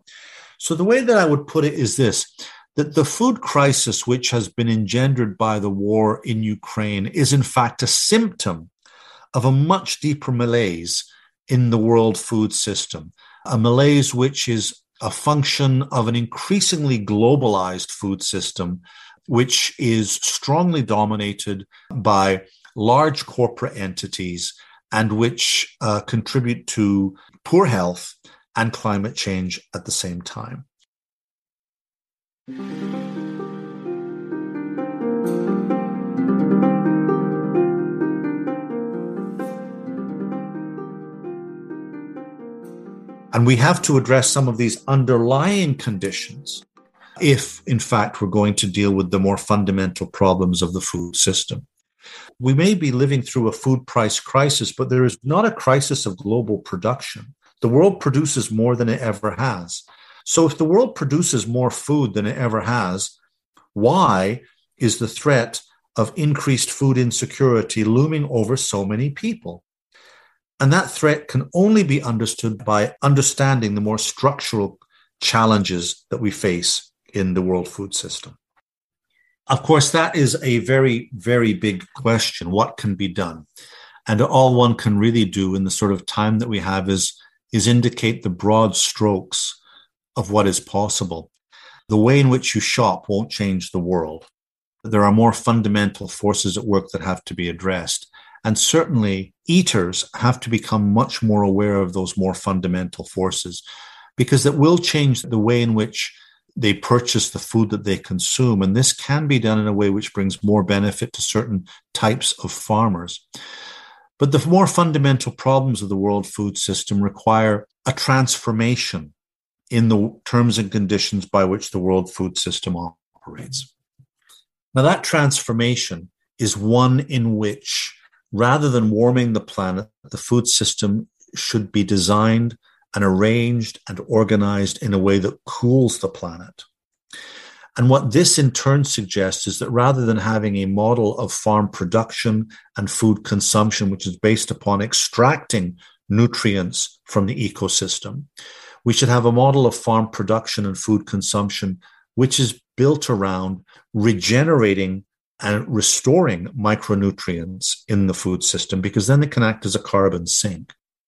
So the way that I would put it is this, that the food crisis which has been engendered by the war in Ukraine is in fact a symptom of a much deeper malaise in the world food system, a malaise which is a function of an increasingly globalized food system, which is strongly dominated by large corporate entities and which contribute to poor health and climate change at the same time. And we have to address some of these underlying conditions if, in fact, we're going to deal with the more fundamental problems of the food system. We may be living through a food price crisis, but there is not a crisis of global production. The world produces more than it ever has. So if the world produces more food than it ever has, why is the threat of increased food insecurity looming over so many people? And that threat can only be understood by understanding the more structural challenges that we face in the world food system. Of course, that is a very, very big question. What can be done? And all one can really do in the sort of time that we have is indicate the broad strokes of what is possible. The way in which you shop won't change the world. There are more fundamental forces at work that have to be addressed. And certainly eaters have to become much more aware of those more fundamental forces, because it will change the way in which they purchase the food that they consume. And this can be done in a way which brings more benefit to certain types of farmers. But the more fundamental problems of the world food system require a transformation in the terms and conditions by which the world food system operates. Now, that transformation is one in which, rather than warming the planet, the food system should be designed and arranged and organized in a way that cools the planet. And what this in turn suggests is that rather than having a model of farm production and food consumption, which is based upon extracting nutrients from the ecosystem, we should have a model of farm production and food consumption which is built around regenerating and restoring micronutrients in the food system, because then they can act as a carbon sink.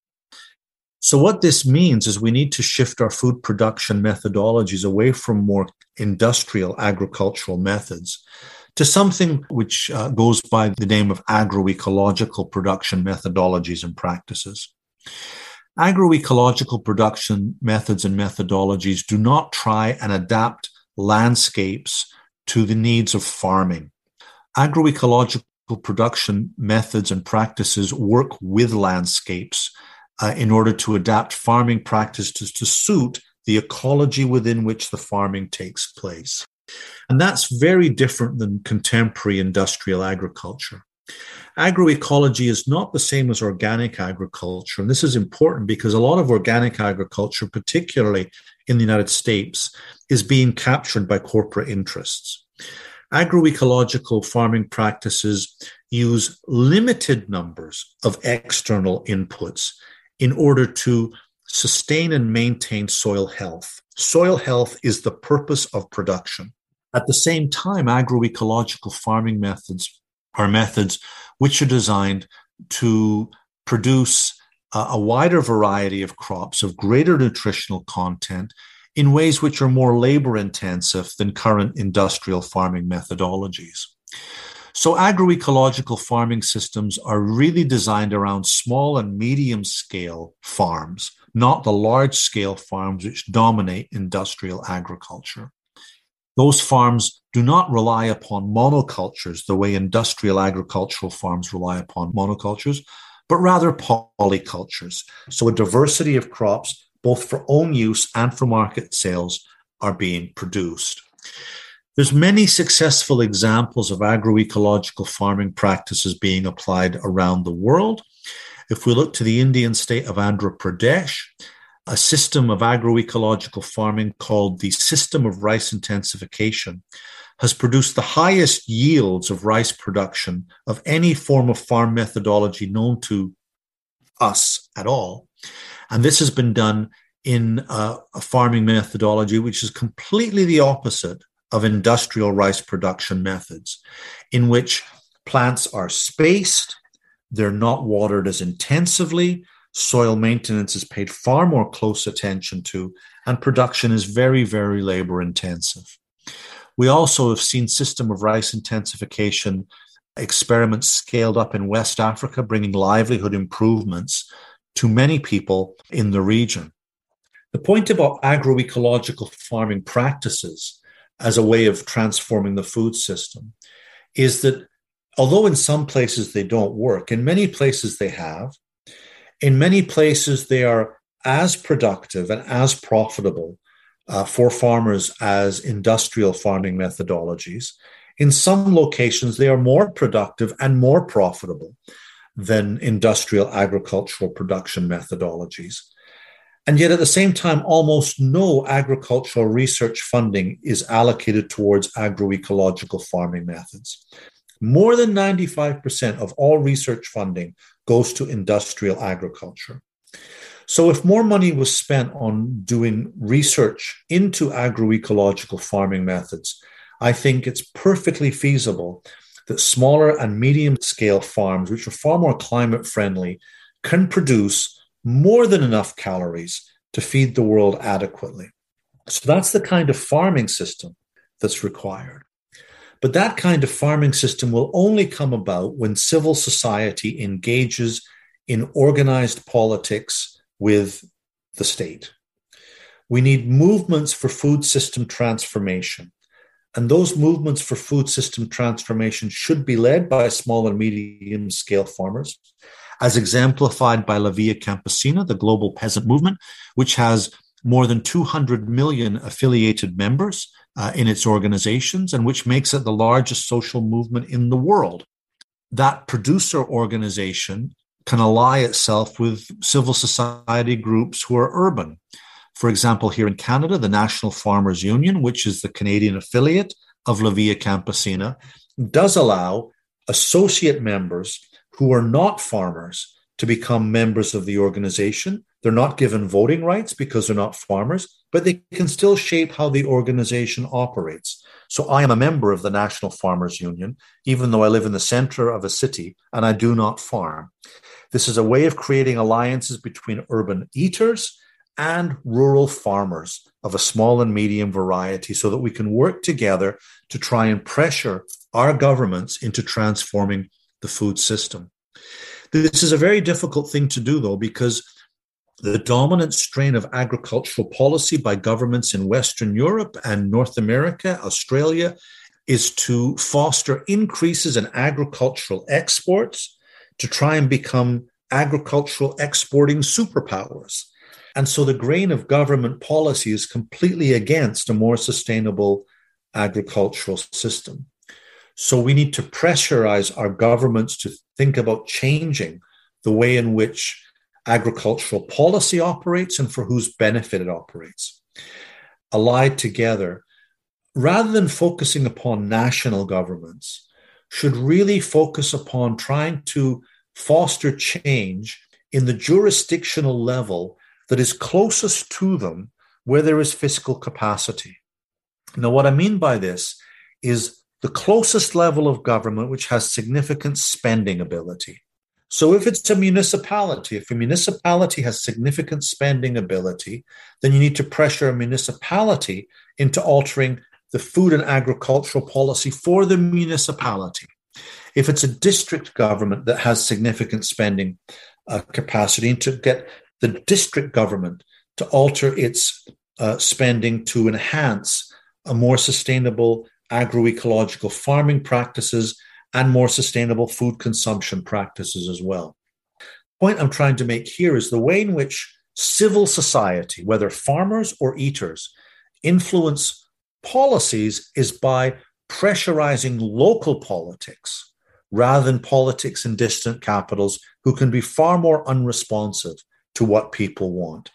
So what this means is we need to shift our food production methodologies away from more industrial agricultural methods to something which goes by the name of agroecological production methodologies and practices. Agroecological production methods and methodologies do not try and adapt landscapes to the needs of farming. Agroecological production methods and practices work with landscapes in order to adapt farming practices to suit the ecology within which the farming takes place. And that's very different than contemporary industrial agriculture. Agroecology is not the same as organic agriculture. And this is important because a lot of organic agriculture, particularly in the United States, is being captured by corporate interests. Agroecological farming practices use limited numbers of external inputs in order to sustain and maintain soil health. Soil health is the purpose of production. At the same time, agroecological farming methods are methods which are designed to produce a wider variety of crops of greater nutritional content in ways which are more labor intensive than current industrial farming methodologies. So agroecological farming systems are really designed around small and medium scale farms, not the large scale farms which dominate industrial agriculture. Those farms do not rely upon monocultures the way industrial agricultural farms rely upon monocultures, but rather polycultures. So a diversity of crops, both for own use and for market sales, are being produced. There's many successful examples of agroecological farming practices being applied around the world. If we look to the Indian state of Andhra Pradesh, a system of agroecological farming called the System of Rice Intensification has produced the highest yields of rice production of any form of farm methodology known to us at all. And this has been done in a farming methodology which is completely the opposite of industrial rice production methods, in which plants are spaced, they're not watered as intensively, soil maintenance is paid far more close attention to, and production is very, very labor intensive. We also have seen system of rice intensification experiments scaled up in West Africa, bringing livelihood improvements to many people in the region. The point about agroecological farming practices as a way of transforming the food system is that although in some places they don't work, in many places they have. In many places they are as productive and as profitable for farmers as industrial farming methodologies. In some locations, they are more productive and more profitable than industrial agricultural production methodologies. And yet at the same time, almost no agricultural research funding is allocated towards agroecological farming methods. More than 95% of all research funding goes to industrial agriculture. So if more money was spent on doing research into agroecological farming methods, I think it's perfectly feasible that smaller and medium-scale farms, which are far more climate-friendly, can produce more than enough calories to feed the world adequately. So that's the kind of farming system that's required. But that kind of farming system will only come about when civil society engages in organized politics with the state. We need movements for food system transformation. And those movements for food system transformation should be led by small and medium scale farmers, as exemplified by La Via Campesina, the global peasant movement, which has more than 200 million affiliated members in its organizations, and which makes it the largest social movement in the world. That producer organization can ally itself with civil society groups who are urban. For example, here in Canada, the National Farmers Union, which is the Canadian affiliate of La Via Campesina, does allow associate members who are not farmers to become members of the organization. They're not given voting rights because they're not farmers, but they can still shape how the organization operates. So I am a member of the National Farmers Union, even though I live in the center of a city and I do not farm. This is a way of creating alliances between urban eaters and rural farmers of a small and medium variety so that we can work together to try and pressure our governments into transforming the food system. This is a very difficult thing to do, though, because the dominant strain of agricultural policy by governments in Western Europe and North America, Australia, is to foster increases in agricultural exports to try and become agricultural exporting superpowers. And so the grain of government policy is completely against a more sustainable agricultural system. So we need to pressurize our governments to think about changing the way in which agricultural policy operates and for whose benefit it operates. Allied together, rather than focusing upon national governments, should really focus upon trying to foster change in the jurisdictional level that is closest to them where there is fiscal capacity. Now, what I mean by this is the closest level of government which has significant spending ability. So if it's a municipality, if a municipality has significant spending ability, then you need to pressure a municipality into altering the food and agricultural policy for the municipality. If it's a district government that has significant spending capacity, to get the district government to alter its spending to enhance a more sustainable agroecological farming practices and more sustainable food consumption practices as well. The point I'm trying to make here is the way in which civil society, whether farmers or eaters, influence policies is by pressurizing local politics rather than politics in distant capitals who can be far more unresponsive to what people want.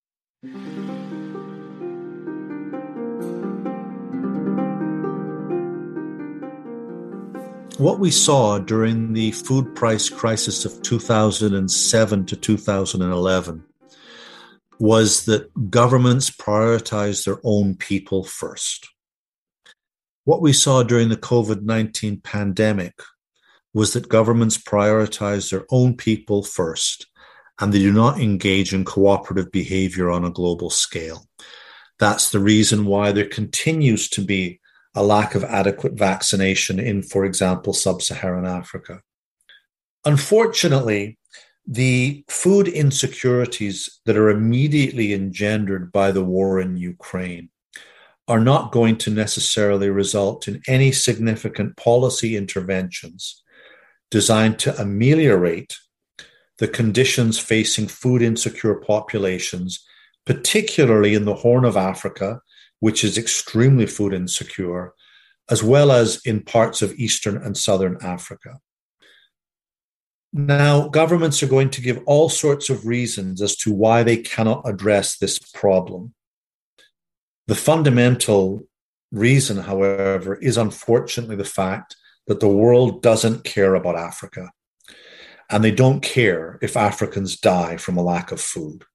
What we saw during the food price crisis of 2007 to 2011 was that governments prioritized their own people first. What we saw during the COVID-19 pandemic was that governments prioritize their own people first, and they do not engage in cooperative behavior on a global scale. That's the reason why there continues to be a lack of adequate vaccination in, for example, sub-Saharan Africa. Unfortunately, the food insecurities that are immediately engendered by the war in Ukraine are not going to necessarily result in any significant policy interventions designed to ameliorate the conditions facing food insecure populations particularly in the Horn of Africa, which is extremely food insecure, as well as in parts of Eastern and Southern Africa. Now, governments are going to give all sorts of reasons as to why they cannot address this problem. The fundamental reason, however, is unfortunately the fact that the world doesn't care about Africa, and they don't care if Africans die from a lack of food.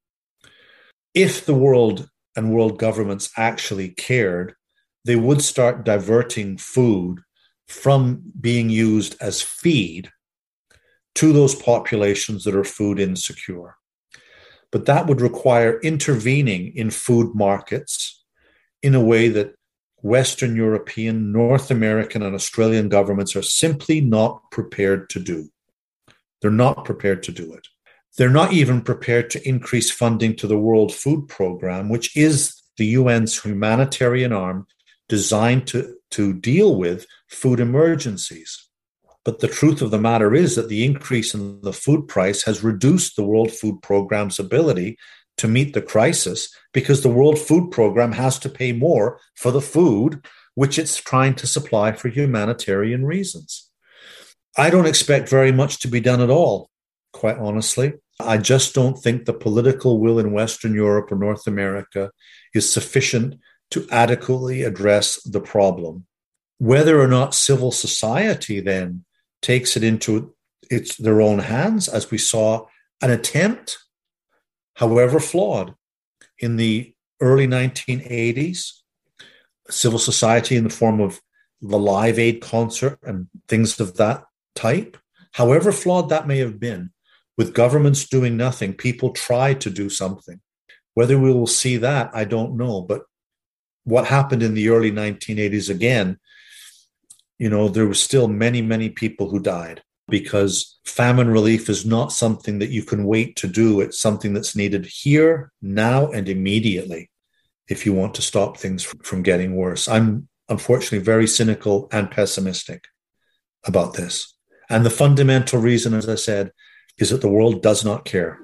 If the world and world governments actually cared, they would start diverting food from being used as feed to those populations that are food insecure. But that would require intervening in food markets in a way that Western European, North American, and Australian governments are simply not prepared to do. They're not prepared to do it. They're not even prepared to increase funding to the World Food Programme, which is the UN's humanitarian arm designed to deal with food emergencies. But the truth of the matter is that the increase in the food price has reduced the World Food Programme's ability to meet the crisis, because the World Food Programme has to pay more for the food which it's trying to supply for humanitarian reasons. I don't expect very much to be done at all, quite honestly. I just don't think the political will in Western Europe or North America is sufficient to adequately address the problem. Whether or not civil society then takes it into their own hands, as we saw an attempt, however flawed, in the early 1980s, civil society in the form of the Live Aid concert and things of that type, however flawed that may have been, with governments doing nothing, people tried to do something. Whether we will see that, I don't know. But what happened in the early 1980s again, there were still many, many people who died, because famine relief is not something that you can wait to do. It's something that's needed here, now, and immediately if you want to stop things from getting worse. I'm unfortunately very cynical and pessimistic about this. And the fundamental reason, as I said, is that the world does not care.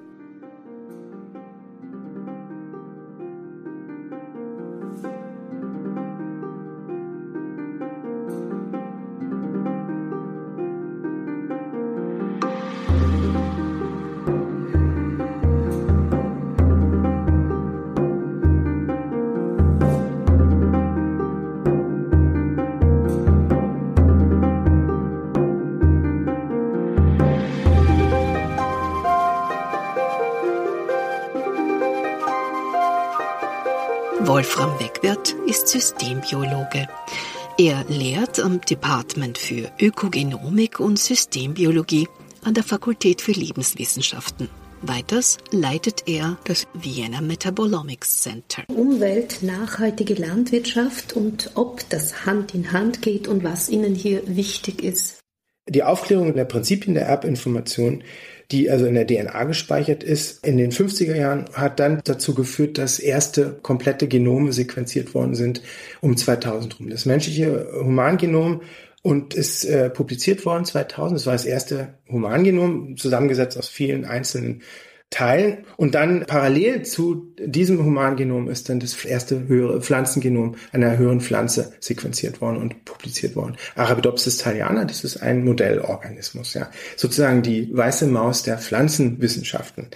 Wolfram Wegwert ist Systembiologe. Er lehrt am Department für Ökogenomik und Systembiologie an der Fakultät für Lebenswissenschaften. Weiters leitet er das Vienna Metabolomics Center. Umwelt, nachhaltige Landwirtschaft und ob das Hand in Hand geht und was Ihnen hier wichtig ist. Die Aufklärung der Prinzipien der Erbinformation, die also in der DNA gespeichert ist, in den 50er Jahren hat dann dazu geführt, dass erste komplette Genome sequenziert worden sind um 2000 rum. Das menschliche Humangenom und ist publiziert worden 2000. Das war das erste Humangenom, zusammengesetzt aus vielen einzelnen Teilen. Und dann parallel zu diesem Humangenom ist dann das erste höhere Pflanzengenom einer höheren Pflanze sequenziert worden und publiziert worden. Arabidopsis thaliana, das ist ein Modellorganismus, ja, sozusagen die weiße Maus der Pflanzenwissenschaften.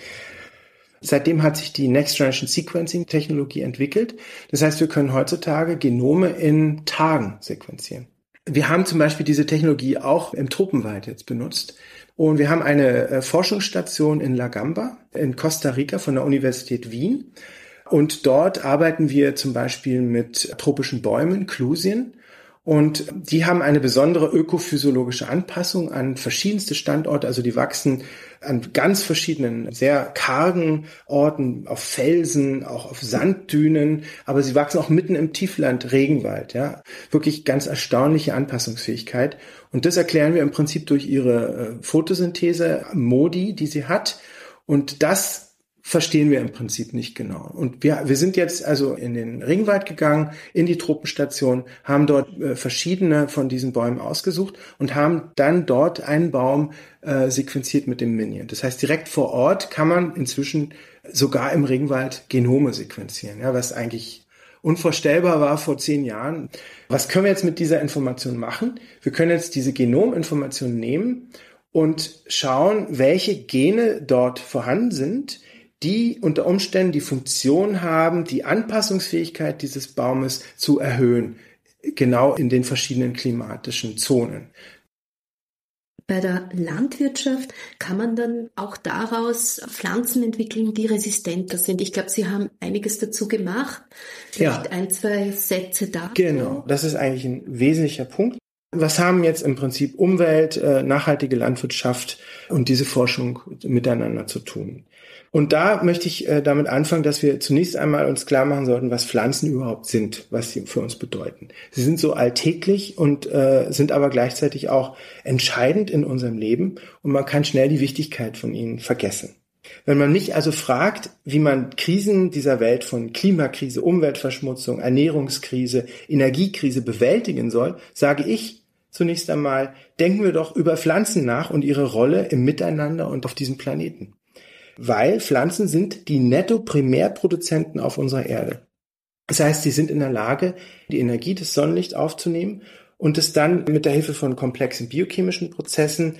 Seitdem hat sich die Next Generation Sequencing Technologie entwickelt. Das heißt, wir können heutzutage Genome in Tagen sequenzieren. Wir haben zum Beispiel diese Technologie auch im Tropenwald jetzt benutzt. Und wir haben eine Forschungsstation in La Gamba in Costa Rica von der Universität Wien. Und dort arbeiten wir zum Beispiel mit tropischen Bäumen, Klusien. Und die haben eine besondere ökophysiologische Anpassung an verschiedenste Standorte. Also die wachsen an ganz verschiedenen, sehr kargen Orten, auf Felsen, auch auf Sanddünen. Aber sie wachsen auch mitten im Tiefland, Regenwald. Ja, wirklich ganz erstaunliche Anpassungsfähigkeit. Und das erklären wir im Prinzip durch ihre Photosynthese, Modi, die sie hat. Und das verstehen wir im Prinzip nicht genau. Und wir sind jetzt also in den Regenwald gegangen, in die Tropenstation, haben dort verschiedene von diesen Bäumen ausgesucht und haben dann dort einen Baum sequenziert mit dem Minion. Das heißt, direkt vor Ort kann man inzwischen sogar im Regenwald Genome sequenzieren, ja, was eigentlich unvorstellbar war vor 10 Jahren. Was können wir jetzt mit dieser Information machen? Wir können jetzt diese Genominformation nehmen und schauen, welche Gene dort vorhanden sind, die unter Umständen die Funktion haben, die Anpassungsfähigkeit dieses Baumes zu erhöhen, genau in den verschiedenen klimatischen Zonen. Bei der Landwirtschaft kann man dann auch daraus Pflanzen entwickeln, die resistenter sind. Ich glaube, Sie haben einiges dazu gemacht. Vielleicht 1, 2 Sätze dazu. Genau, das ist eigentlich ein wesentlicher Punkt. Was haben jetzt im Prinzip Umwelt, nachhaltige Landwirtschaft und diese Forschung miteinander zu tun? Und da möchte ich damit anfangen, dass wir zunächst einmal uns klar machen sollten, was Pflanzen überhaupt sind, was sie für uns bedeuten. Sie sind so alltäglich und sind aber gleichzeitig auch entscheidend in unserem Leben und man kann schnell die Wichtigkeit von ihnen vergessen. Wenn man mich also fragt, wie man Krisen dieser Welt von Klimakrise, Umweltverschmutzung, Ernährungskrise, Energiekrise bewältigen soll, sage ich zunächst einmal, denken wir doch über Pflanzen nach und ihre Rolle im Miteinander und auf diesem Planeten. Weil Pflanzen sind die Netto-Primärproduzenten auf unserer Erde. Das heißt, sie sind in der Lage, die Energie des Sonnenlichts aufzunehmen und es dann mit der Hilfe von komplexen biochemischen Prozessen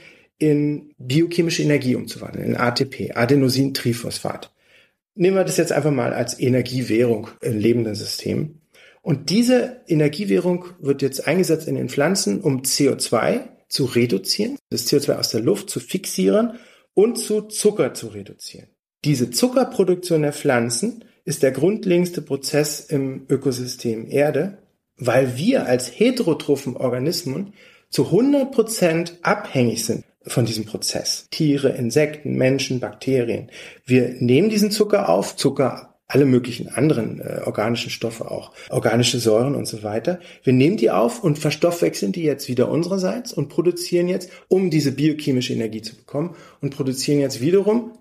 in biochemische Energie umzuwandeln, in ATP, Adenosintriphosphat. Nehmen wir das jetzt einfach mal als Energiewährung in lebenden Systemen. Und diese Energiewährung wird jetzt eingesetzt in den Pflanzen, um CO2 zu reduzieren, das CO2 aus der Luft zu fixieren und zu Zucker zu reduzieren. Diese Zuckerproduktion der Pflanzen ist der grundlegendste Prozess im Ökosystem Erde, weil wir als heterotrophen Organismen zu 100% abhängig sind von diesem Prozess. Tiere, Insekten, Menschen, Bakterien. Wir nehmen diesen Zucker auf, alle möglichen anderen organischen Stoffe auch, organische Säuren und so weiter. Wir nehmen die auf und verstoffwechseln die jetzt wieder unsererseits und produzieren jetzt, um diese biochemische Energie zu bekommen, und produzieren jetzt wiederum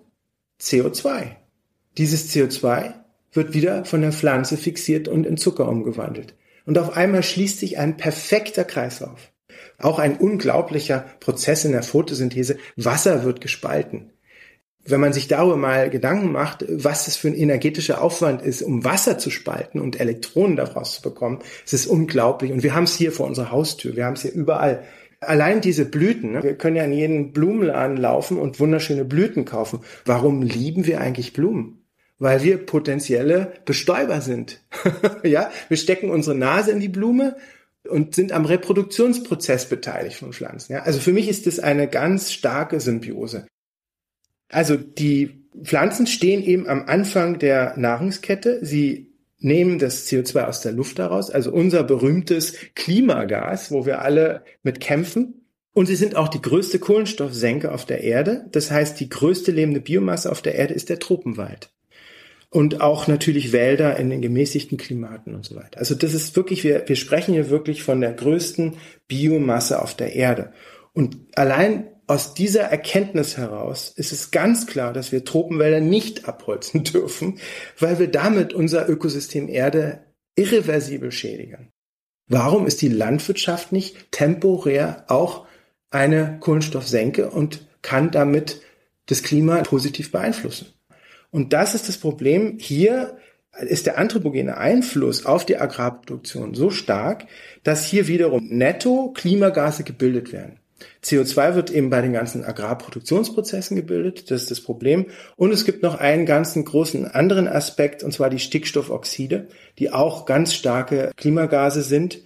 CO2. Dieses CO2 wird wieder von der Pflanze fixiert und in Zucker umgewandelt. Und auf einmal schließt sich ein perfekter Kreislauf. Auch ein unglaublicher Prozess in der Photosynthese. Wasser wird gespalten. Wenn man sich darüber mal Gedanken macht, was das für ein energetischer Aufwand ist, um Wasser zu spalten und Elektronen daraus zu bekommen, es ist unglaublich. Und wir haben es hier vor unserer Haustür, wir haben es hier überall. Allein diese Blüten, wir können ja in jeden Blumenladen laufen und wunderschöne Blüten kaufen. Warum lieben wir eigentlich Blumen? Weil wir potenzielle Bestäuber sind. Ja, wir stecken unsere Nase in die Blume und sind am Reproduktionsprozess beteiligt von Pflanzen. Ja, also für mich ist das eine ganz starke Symbiose. Also die Pflanzen stehen eben am Anfang der Nahrungskette. Sie nehmen das CO2 aus der Luft heraus, also unser berühmtes Klimagas, wo wir alle mit kämpfen. Und sie sind auch die größte Kohlenstoffsenke auf der Erde. Das heißt, die größte lebende Biomasse auf der Erde ist der Tropenwald. Und auch natürlich Wälder in den gemäßigten Klimaten und so weiter. Also das ist wirklich, wir sprechen hier wirklich von der größten Biomasse auf der Erde. Und allein aus dieser Erkenntnis heraus ist es ganz klar, dass wir Tropenwälder nicht abholzen dürfen, weil wir damit unser Ökosystem Erde irreversibel schädigen. Warum ist die Landwirtschaft nicht temporär auch eine Kohlenstoffsenke und kann damit das Klima positiv beeinflussen? Und das ist das Problem. Hier ist der anthropogene Einfluss auf die Agrarproduktion so stark, dass hier wiederum netto Klimagase gebildet werden. CO2 wird eben bei den ganzen Agrarproduktionsprozessen gebildet, das ist das Problem. Und es gibt noch einen ganzen großen anderen Aspekt, und zwar die Stickstoffoxide, die auch ganz starke Klimagase sind,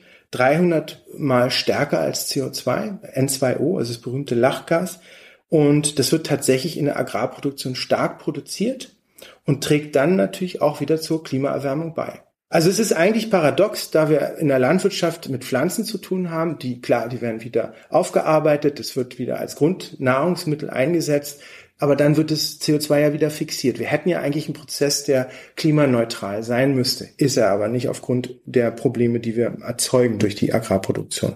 300 mal stärker als CO2, N2O, also das berühmte Lachgas. Und das wird tatsächlich in der Agrarproduktion stark produziert und trägt dann natürlich auch wieder zur Klimaerwärmung bei. Also es ist eigentlich paradox, da wir in der Landwirtschaft mit Pflanzen zu tun haben, die werden wieder aufgearbeitet, es wird wieder als Grundnahrungsmittel eingesetzt, aber dann wird das CO2 ja wieder fixiert. Wir hätten ja eigentlich einen Prozess, der klimaneutral sein müsste, ist er aber nicht aufgrund der Probleme, die wir erzeugen durch die Agrarproduktion.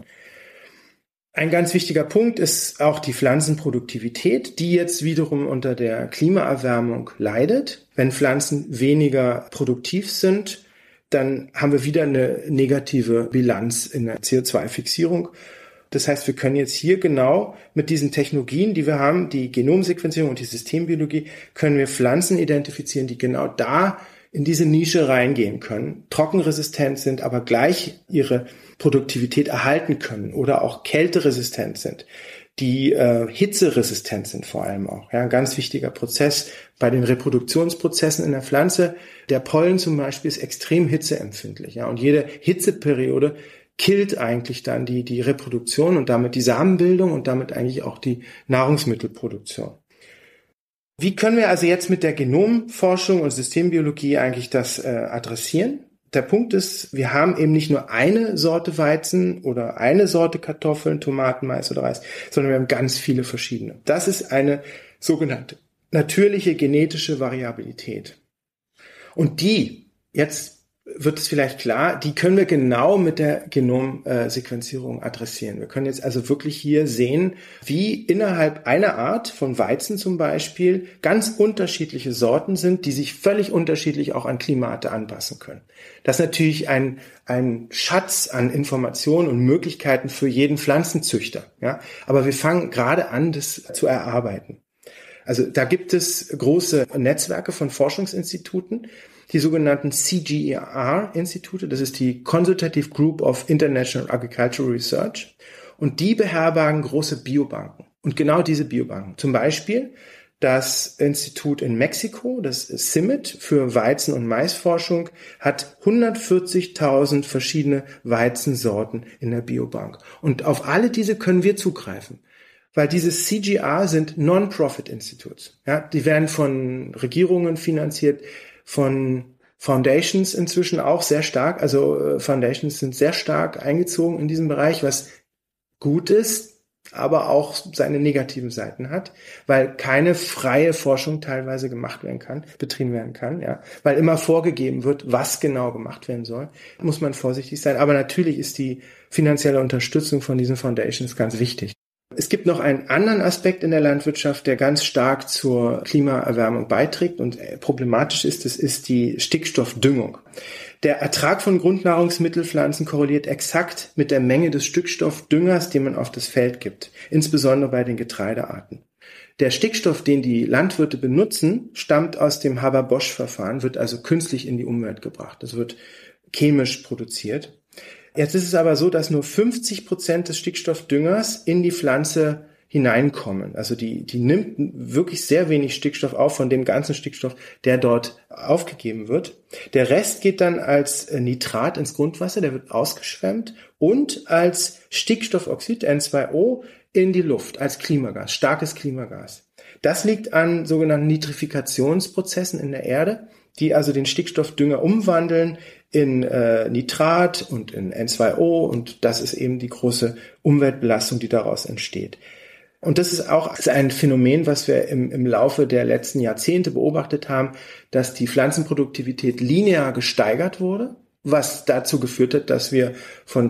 Ein ganz wichtiger Punkt ist auch die Pflanzenproduktivität, die jetzt wiederum unter der Klimaerwärmung leidet. Wenn Pflanzen weniger produktiv sind, dann haben wir wieder eine negative Bilanz in der CO2-Fixierung. Das heißt, wir können jetzt hier genau mit diesen Technologien, die wir haben, die Genomsequenzierung und die Systembiologie, können wir Pflanzen identifizieren, die genau da in diese Nische reingehen können, trockenresistent sind, aber gleich ihre Produktivität erhalten können oder auch kälteresistent sind, die hitzeresistent sind vor allem auch. Ja, ein ganz wichtiger Prozess bei den Reproduktionsprozessen in der Pflanze. Der Pollen zum Beispiel ist extrem hitzeempfindlich. Ja, und jede Hitzeperiode killt eigentlich dann die Reproduktion und damit die Samenbildung und damit eigentlich auch die Nahrungsmittelproduktion. Wie können wir also jetzt mit der Genomforschung und Systembiologie eigentlich das adressieren? Der Punkt ist, wir haben eben nicht nur eine Sorte Weizen oder eine Sorte Kartoffeln, Tomaten, Mais oder Reis, sondern wir haben ganz viele verschiedene. Das ist eine sogenannte natürliche genetische Variabilität. Und die, jetzt wird es vielleicht klar, die können wir genau mit der Genomsequenzierung adressieren. Wir können jetzt also wirklich hier sehen, wie innerhalb einer Art von Weizen zum Beispiel ganz unterschiedliche Sorten sind, die sich völlig unterschiedlich auch an Klimate anpassen können. Das ist natürlich ein Schatz an Informationen und Möglichkeiten für jeden Pflanzenzüchter. Ja? Aber wir fangen gerade an, das zu erarbeiten. Also da gibt es große Netzwerke von Forschungsinstituten, die sogenannten CGIAR-Institute, das ist die Consultative Group of International Agricultural Research, und die beherbergen große Biobanken. Und genau diese Biobanken, zum Beispiel das Institut in Mexiko, das CIMMYT für Weizen- und Maisforschung, hat 140.000 verschiedene Weizensorten in der Biobank. Und auf alle diese können wir zugreifen. Weil diese CGR sind Non-Profit-Institutes. Ja, die werden von Regierungen finanziert, von Foundations inzwischen auch sehr stark. Also Foundations sind sehr stark eingezogen in diesem Bereich, was gut ist, aber auch seine negativen Seiten hat, weil keine freie Forschung teilweise betrieben werden kann, ja, weil immer vorgegeben wird, was genau gemacht werden soll, muss man vorsichtig sein. Aber natürlich ist die finanzielle Unterstützung von diesen Foundations ganz wichtig. Es gibt noch einen anderen Aspekt in der Landwirtschaft, der ganz stark zur Klimaerwärmung beiträgt und problematisch ist, das ist die Stickstoffdüngung. Der Ertrag von Grundnahrungsmittelpflanzen korreliert exakt mit der Menge des Stickstoffdüngers, den man auf das Feld gibt, insbesondere bei den Getreidearten. Der Stickstoff, den die Landwirte benutzen, stammt aus dem Haber-Bosch-Verfahren, wird also künstlich in die Umwelt gebracht. Das wird chemisch produziert. Jetzt ist es aber so, dass nur 50% des Stickstoffdüngers in die Pflanze hineinkommen. Also die nimmt wirklich sehr wenig Stickstoff auf von dem ganzen Stickstoff, der dort aufgegeben wird. Der Rest geht dann als Nitrat ins Grundwasser, der wird ausgeschwemmt und als Stickstoffoxid, N2O, in die Luft, als Klimagas, starkes Klimagas. Das liegt an sogenannten Nitrifikationsprozessen in der Erde, die also den Stickstoffdünger umwandeln in Nitrat und in N2O, und das ist eben die große Umweltbelastung, die daraus entsteht. Und das ist auch ein Phänomen, was wir im Laufe der letzten Jahrzehnte beobachtet haben, dass die Pflanzenproduktivität linear gesteigert wurde, was dazu geführt hat, dass wir von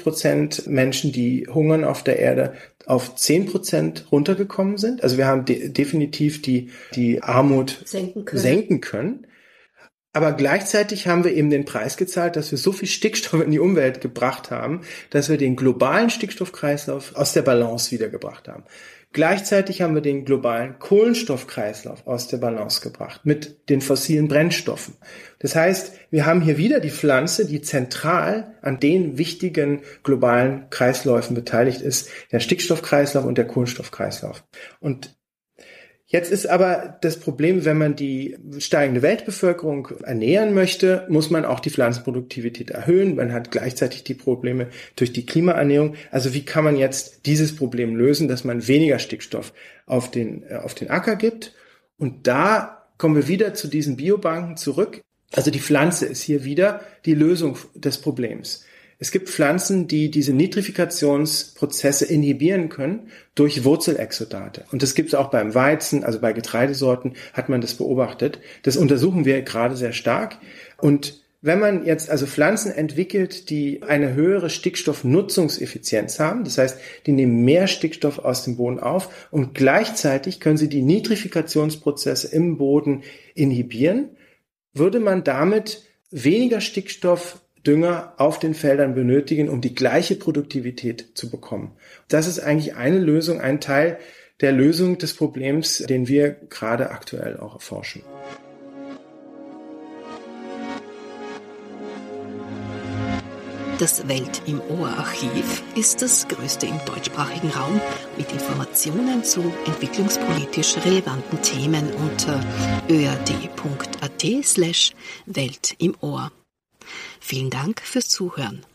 30% Menschen, die hungern auf der Erde, auf 10% runtergekommen sind. Also wir haben definitiv die Armut senken können. Aber gleichzeitig haben wir eben den Preis gezahlt, dass wir so viel Stickstoff in die Umwelt gebracht haben, dass wir den globalen Stickstoffkreislauf aus der Balance wiedergebracht haben. Gleichzeitig haben wir den globalen Kohlenstoffkreislauf aus der Balance gebracht mit den fossilen Brennstoffen. Das heißt, wir haben hier wieder die Pflanze, die zentral an den wichtigen globalen Kreisläufen beteiligt ist, der Stickstoffkreislauf und der Kohlenstoffkreislauf. Und jetzt ist aber das Problem, wenn man die steigende Weltbevölkerung ernähren möchte, muss man auch die Pflanzenproduktivität erhöhen. Man hat gleichzeitig die Probleme durch die Klimaernährung. Also wie kann man jetzt dieses Problem lösen, dass man weniger Stickstoff auf den Acker gibt? Und da kommen wir wieder zu diesen Biobanken zurück. Also die Pflanze ist hier wieder die Lösung des Problems. Es gibt Pflanzen, die diese Nitrifikationsprozesse inhibieren können durch Wurzelexudate. Und das gibt es auch beim Weizen, also bei Getreidesorten hat man das beobachtet. Das untersuchen wir gerade sehr stark. Und wenn man jetzt also Pflanzen entwickelt, die eine höhere Stickstoffnutzungseffizienz haben, das heißt, die nehmen mehr Stickstoff aus dem Boden auf und gleichzeitig können sie die Nitrifikationsprozesse im Boden inhibieren, würde man damit weniger Stickstoff Dünger auf den Feldern benötigen, um die gleiche Produktivität zu bekommen. Das ist eigentlich eine Lösung, ein Teil der Lösung des Problems, den wir gerade aktuell auch erforschen. Das Welt im Ohr-Archiv ist das größte im deutschsprachigen Raum mit Informationen zu entwicklungspolitisch relevanten Themen unter öad.at/Welt im Ohr. Vielen Dank fürs Zuhören.